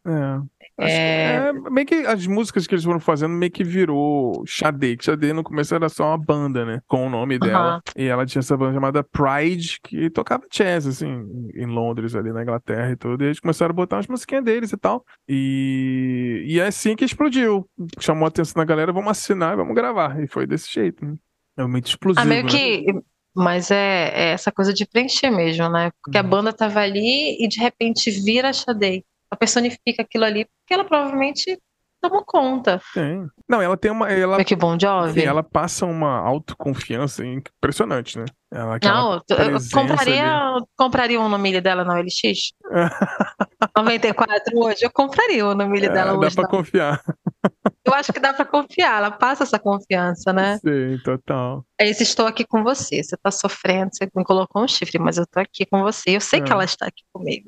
[SPEAKER 2] Meio que as músicas que eles foram fazendo meio que virou Xadê. Que Xadê no começo era só uma banda, né? Com o nome dela. E ela tinha essa banda chamada Pride, que tocava jazz, assim, em Londres, ali na Inglaterra e tudo. E eles começaram a botar umas musiquinhas deles e tal. E é assim que explodiu. Chamou a atenção da galera, vamos assinar e vamos gravar. E foi desse jeito, né? É muito explosivo, meio
[SPEAKER 1] né?
[SPEAKER 2] que... Mas é essa coisa de preencher mesmo, né? Porque a banda tava ali e de repente vira a Xadê. Ela personifica aquilo ali porque ela provavelmente tomou conta.
[SPEAKER 1] Sim. Não, ela tem
[SPEAKER 2] Que Bon Jovi.
[SPEAKER 1] Ela passa uma autoconfiança impressionante, né?
[SPEAKER 2] Eu compraria um no milho dela na OLX? 94 hoje, eu compraria um no milho dela hoje.
[SPEAKER 1] Dá pra confiar.
[SPEAKER 2] Eu acho que dá pra confiar, ela passa essa confiança, né?
[SPEAKER 1] Sim, total.
[SPEAKER 2] É isso, estou aqui com você tá sofrendo, você me colocou um chifre, mas eu tô aqui com você, eu sei que ela está aqui comigo.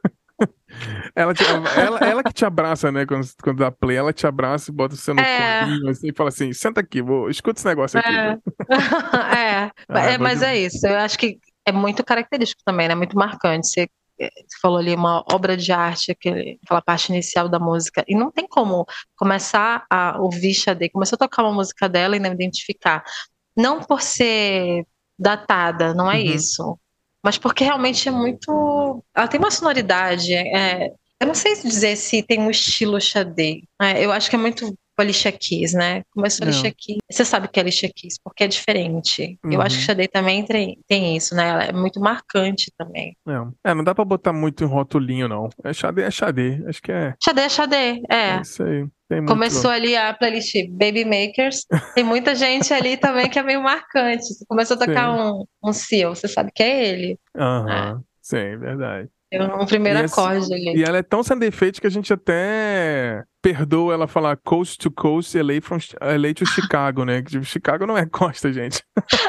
[SPEAKER 1] Ela que te abraça, né? Quando dá play, ela te abraça e bota você no colinho assim, e fala assim, senta aqui, escuta esse negócio aqui.
[SPEAKER 2] Mas é isso. Eu acho que é muito característico também, né? Muito marcante. Você falou ali uma obra de arte, aquela parte inicial da música, e não tem como começar a ouvir Xadê, começar a tocar uma música dela e não identificar. Não por ser datada, não é isso, mas porque realmente é muito... Ela tem uma sonoridade, eu não sei dizer se tem um estilo Xadê, eu acho que é muito Alicia Keys, né? Começou Alicia Keys. Você sabe que é Alicia Keys, porque é diferente. Eu acho que Xadê também tem isso, né? Ela é muito marcante também.
[SPEAKER 1] Não dá pra botar muito em rotulinho, não. É Xadê, acho que é...
[SPEAKER 2] Xadê, Xadê,
[SPEAKER 1] É isso aí. Tem muito...
[SPEAKER 2] Começou ali a playlist Baby Makers. Tem muita gente ali também que é meio marcante. Você começou a tocar um Seal, você sabe que é ele.
[SPEAKER 1] Sim, verdade.
[SPEAKER 2] Um primeiro acorde ali.
[SPEAKER 1] E ela é tão sem defeito que a gente até perdoa ela falar Coast to Coast, LA to Chicago, né? Chicago não é costa, gente.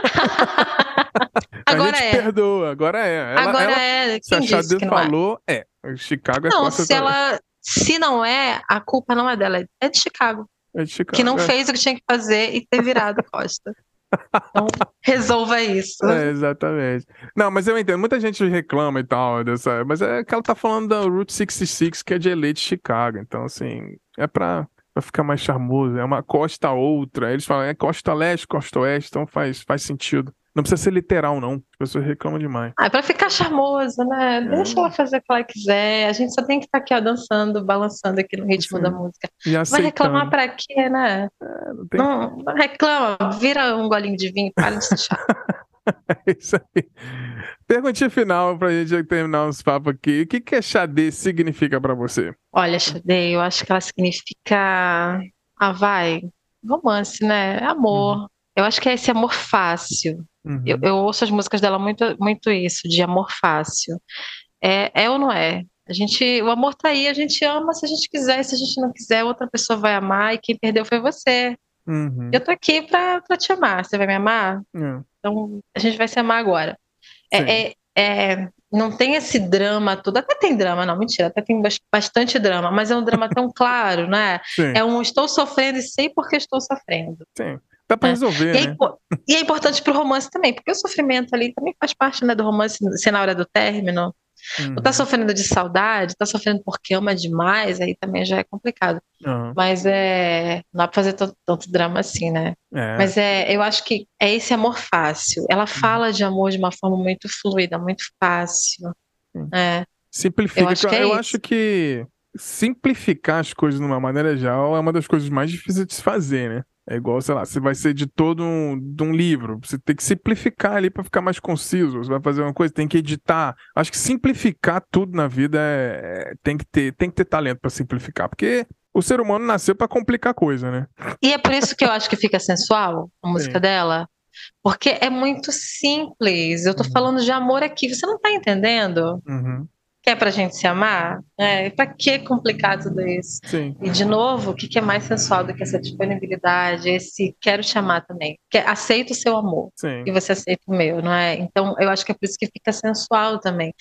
[SPEAKER 2] Agora
[SPEAKER 1] a gente perdoa, agora é.
[SPEAKER 2] Agora é.
[SPEAKER 1] Se a Xadê falou, Chicago é costa também.
[SPEAKER 2] Se não é, a culpa não é dela, é de Chicago.
[SPEAKER 1] É de Chicago.
[SPEAKER 2] Que não fez o que tinha que fazer e ter virado costa. Então, resolva isso.
[SPEAKER 1] Exatamente. Não, mas eu entendo. Muita gente reclama e tal dessa. Mas é que ela tá falando da Route 66, que é de LA de Chicago. Então, assim, é pra ficar mais charmoso. É uma costa a outra. Eles falam, é costa leste, costa oeste. Então faz sentido. Não precisa ser literal, não. As pessoas reclamam demais.
[SPEAKER 2] É pra ficar charmoso, né? Deixa ela fazer o que ela quiser. A gente só tem que estar aqui, ó, dançando, balançando aqui no ritmo da música. Vai reclamar pra quê, né? Não reclama, vira um golinho de vinho e para de se chato.
[SPEAKER 1] É isso aí. Perguntinha final pra gente terminar uns papos aqui. O que Xadê significa pra você?
[SPEAKER 2] Olha, Xadê, eu acho que ela significa... romance, né? Amor. Eu acho que é esse amor fácil. Eu ouço as músicas dela muito, muito isso, de amor fácil. É ou não é? O amor tá aí, a gente ama se a gente quiser, e se a gente não quiser, outra pessoa vai amar, e quem perdeu foi você. Eu tô aqui pra te amar. Você vai me amar? Então, a gente vai se amar agora. Não tem esse drama todo. Até tem drama, não, mentira. Até tem bastante drama, mas é um drama tão claro, né?
[SPEAKER 1] Sim.
[SPEAKER 2] Estou sofrendo e sei porque estou sofrendo.
[SPEAKER 1] Sim. Dá pra resolver, né?
[SPEAKER 2] E é importante pro romance também, porque o sofrimento ali também faz parte, né, do romance, ser na hora do término. Ou tá sofrendo de saudade, tá sofrendo porque ama demais, aí também já é complicado. Mas não dá pra fazer tanto drama assim, né? Mas eu acho que é esse amor fácil. Ela fala de amor de uma forma muito fluida, muito fácil.
[SPEAKER 1] Simplifica. Eu acho que simplificar as coisas de uma maneira geral é uma das coisas mais difíceis de se fazer, né? É igual, sei lá, você vai ser editor de um livro, você tem que simplificar ali pra ficar mais conciso, você vai fazer uma coisa, tem que editar. Acho que simplificar tudo na vida tem que ter talento pra simplificar, porque o ser humano nasceu pra complicar a coisa, né?
[SPEAKER 2] E é por isso que eu acho que fica sensual a música dela, porque é muito simples. Eu tô falando de amor aqui, você não tá entendendo? Que é pra gente se amar? Pra que complicar tudo isso?
[SPEAKER 1] Sim.
[SPEAKER 2] E, de novo, o que é mais sensual do que essa disponibilidade? Esse quero te amar também. Aceito o seu amor.
[SPEAKER 1] Sim.
[SPEAKER 2] E você aceita o meu, não é? Então, eu acho que é por isso que fica sensual também.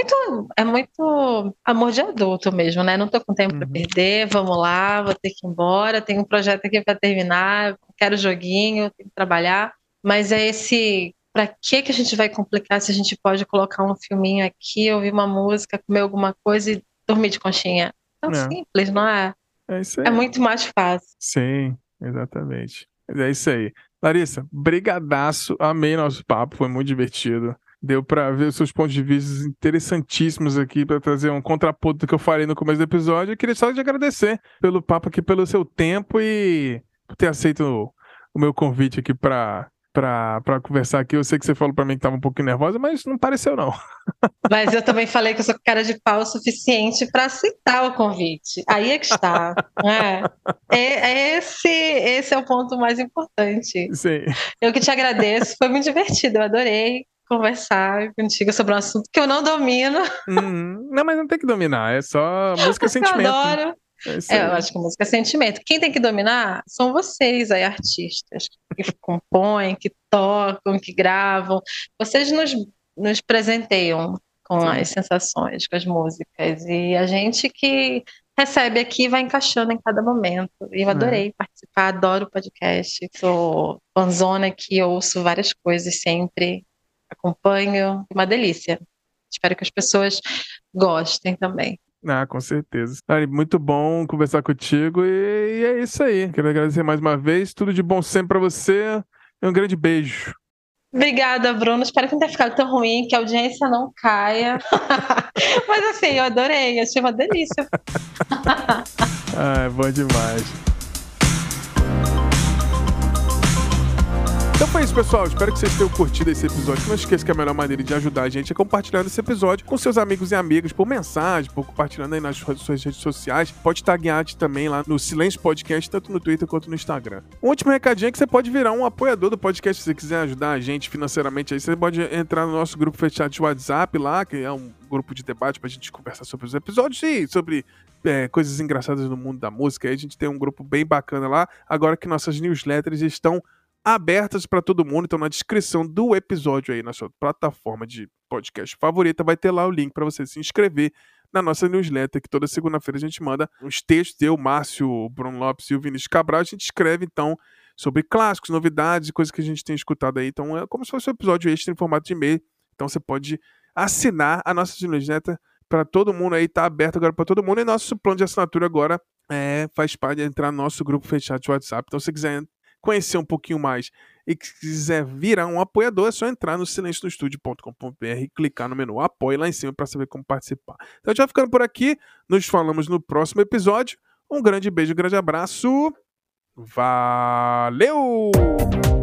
[SPEAKER 2] É muito amor de adulto mesmo, né? Não tô com tempo pra perder, vamos lá, vou ter que ir embora, tenho um projeto aqui pra terminar, quero joguinho, tenho que trabalhar. Mas é esse... Pra que a gente vai complicar se a gente pode colocar um filminho aqui, ouvir uma música, comer alguma coisa e dormir de conchinha? Tão simples, não é?
[SPEAKER 1] É isso aí.
[SPEAKER 2] É muito mais fácil.
[SPEAKER 1] Sim, exatamente. Mas é isso aí. Larissa, brigadaço, amei nosso papo, foi muito divertido. Deu pra ver os seus pontos de vista interessantíssimos aqui, pra trazer um contraponto do que eu falei no começo do episódio. Eu queria só te agradecer pelo papo aqui, pelo seu tempo e por ter aceito o meu convite aqui pra conversar aqui. Eu sei que você falou pra mim que tava um pouquinho nervosa, mas não pareceu, não.
[SPEAKER 2] Mas eu também falei que eu sou cara de pau o suficiente pra aceitar o convite. Aí é que está. Esse é o ponto mais importante.
[SPEAKER 1] Sim.
[SPEAKER 2] Eu que te agradeço, foi muito divertido, eu adorei conversar contigo sobre um assunto que eu não domino.
[SPEAKER 1] Não, mas não tem que dominar, é só música e sentimento.
[SPEAKER 2] Eu adoro. Eu acho que música é sentimento. Quem tem que dominar são vocês aí, artistas, que compõem, que tocam, que gravam. Vocês nos presenteiam com as sensações, com as músicas. E a gente que recebe aqui vai encaixando em cada momento. E eu adorei participar, adoro o podcast. Sou fanzona que ouço várias coisas sempre. acompanho, uma delícia. Espero que as pessoas gostem também.
[SPEAKER 1] Ah, com certeza. Ari, muito bom conversar contigo e é isso aí. Quero agradecer mais uma vez. Tudo de bom sempre pra você e um grande beijo.
[SPEAKER 2] Obrigada, Bruno. Espero que não tenha ficado tão ruim, que a audiência não caia. Mas assim, eu adorei, achei uma delícia.
[SPEAKER 1] Ah, é bom demais. Então foi isso, pessoal. Espero que vocês tenham curtido esse episódio. Não esqueça que a melhor maneira de ajudar a gente é compartilhando esse episódio com seus amigos e amigas por mensagem, por compartilhando aí nas suas redes sociais. Pode taguear a gente também lá no Silêncio Podcast, tanto no Twitter quanto no Instagram. Um último recadinho é que você pode virar um apoiador do podcast se você quiser ajudar a gente financeiramente. Aí você pode entrar no nosso grupo fechado de WhatsApp lá, que é um grupo de debate pra gente conversar sobre os episódios e sobre coisas engraçadas no mundo da música. Aí a gente tem um grupo bem bacana lá, agora que nossas newsletters estão abertas para todo mundo. Então na descrição do episódio aí, na sua plataforma de podcast favorita, vai ter lá o link para você se inscrever na nossa newsletter, que toda segunda-feira a gente manda uns textos. Eu, Márcio, o Bruno Lopes e o Vinícius Cabral, a gente escreve então sobre clássicos, novidades, coisas que a gente tem escutado aí. Então é como se fosse um episódio extra em formato de e-mail. Então você pode assinar a nossa newsletter para todo mundo aí, tá aberto agora para todo mundo. E nosso plano de assinatura agora faz parte de entrar no nosso grupo fechado de WhatsApp. Então se você quiser conhecer um pouquinho mais e quiser virar um apoiador, é só entrar no silencionostudio.com.br e clicar no menu Apoie lá em cima para saber como participar. Então já ficando por aqui, nos falamos no próximo episódio. Um grande beijo, um grande abraço. Valeu!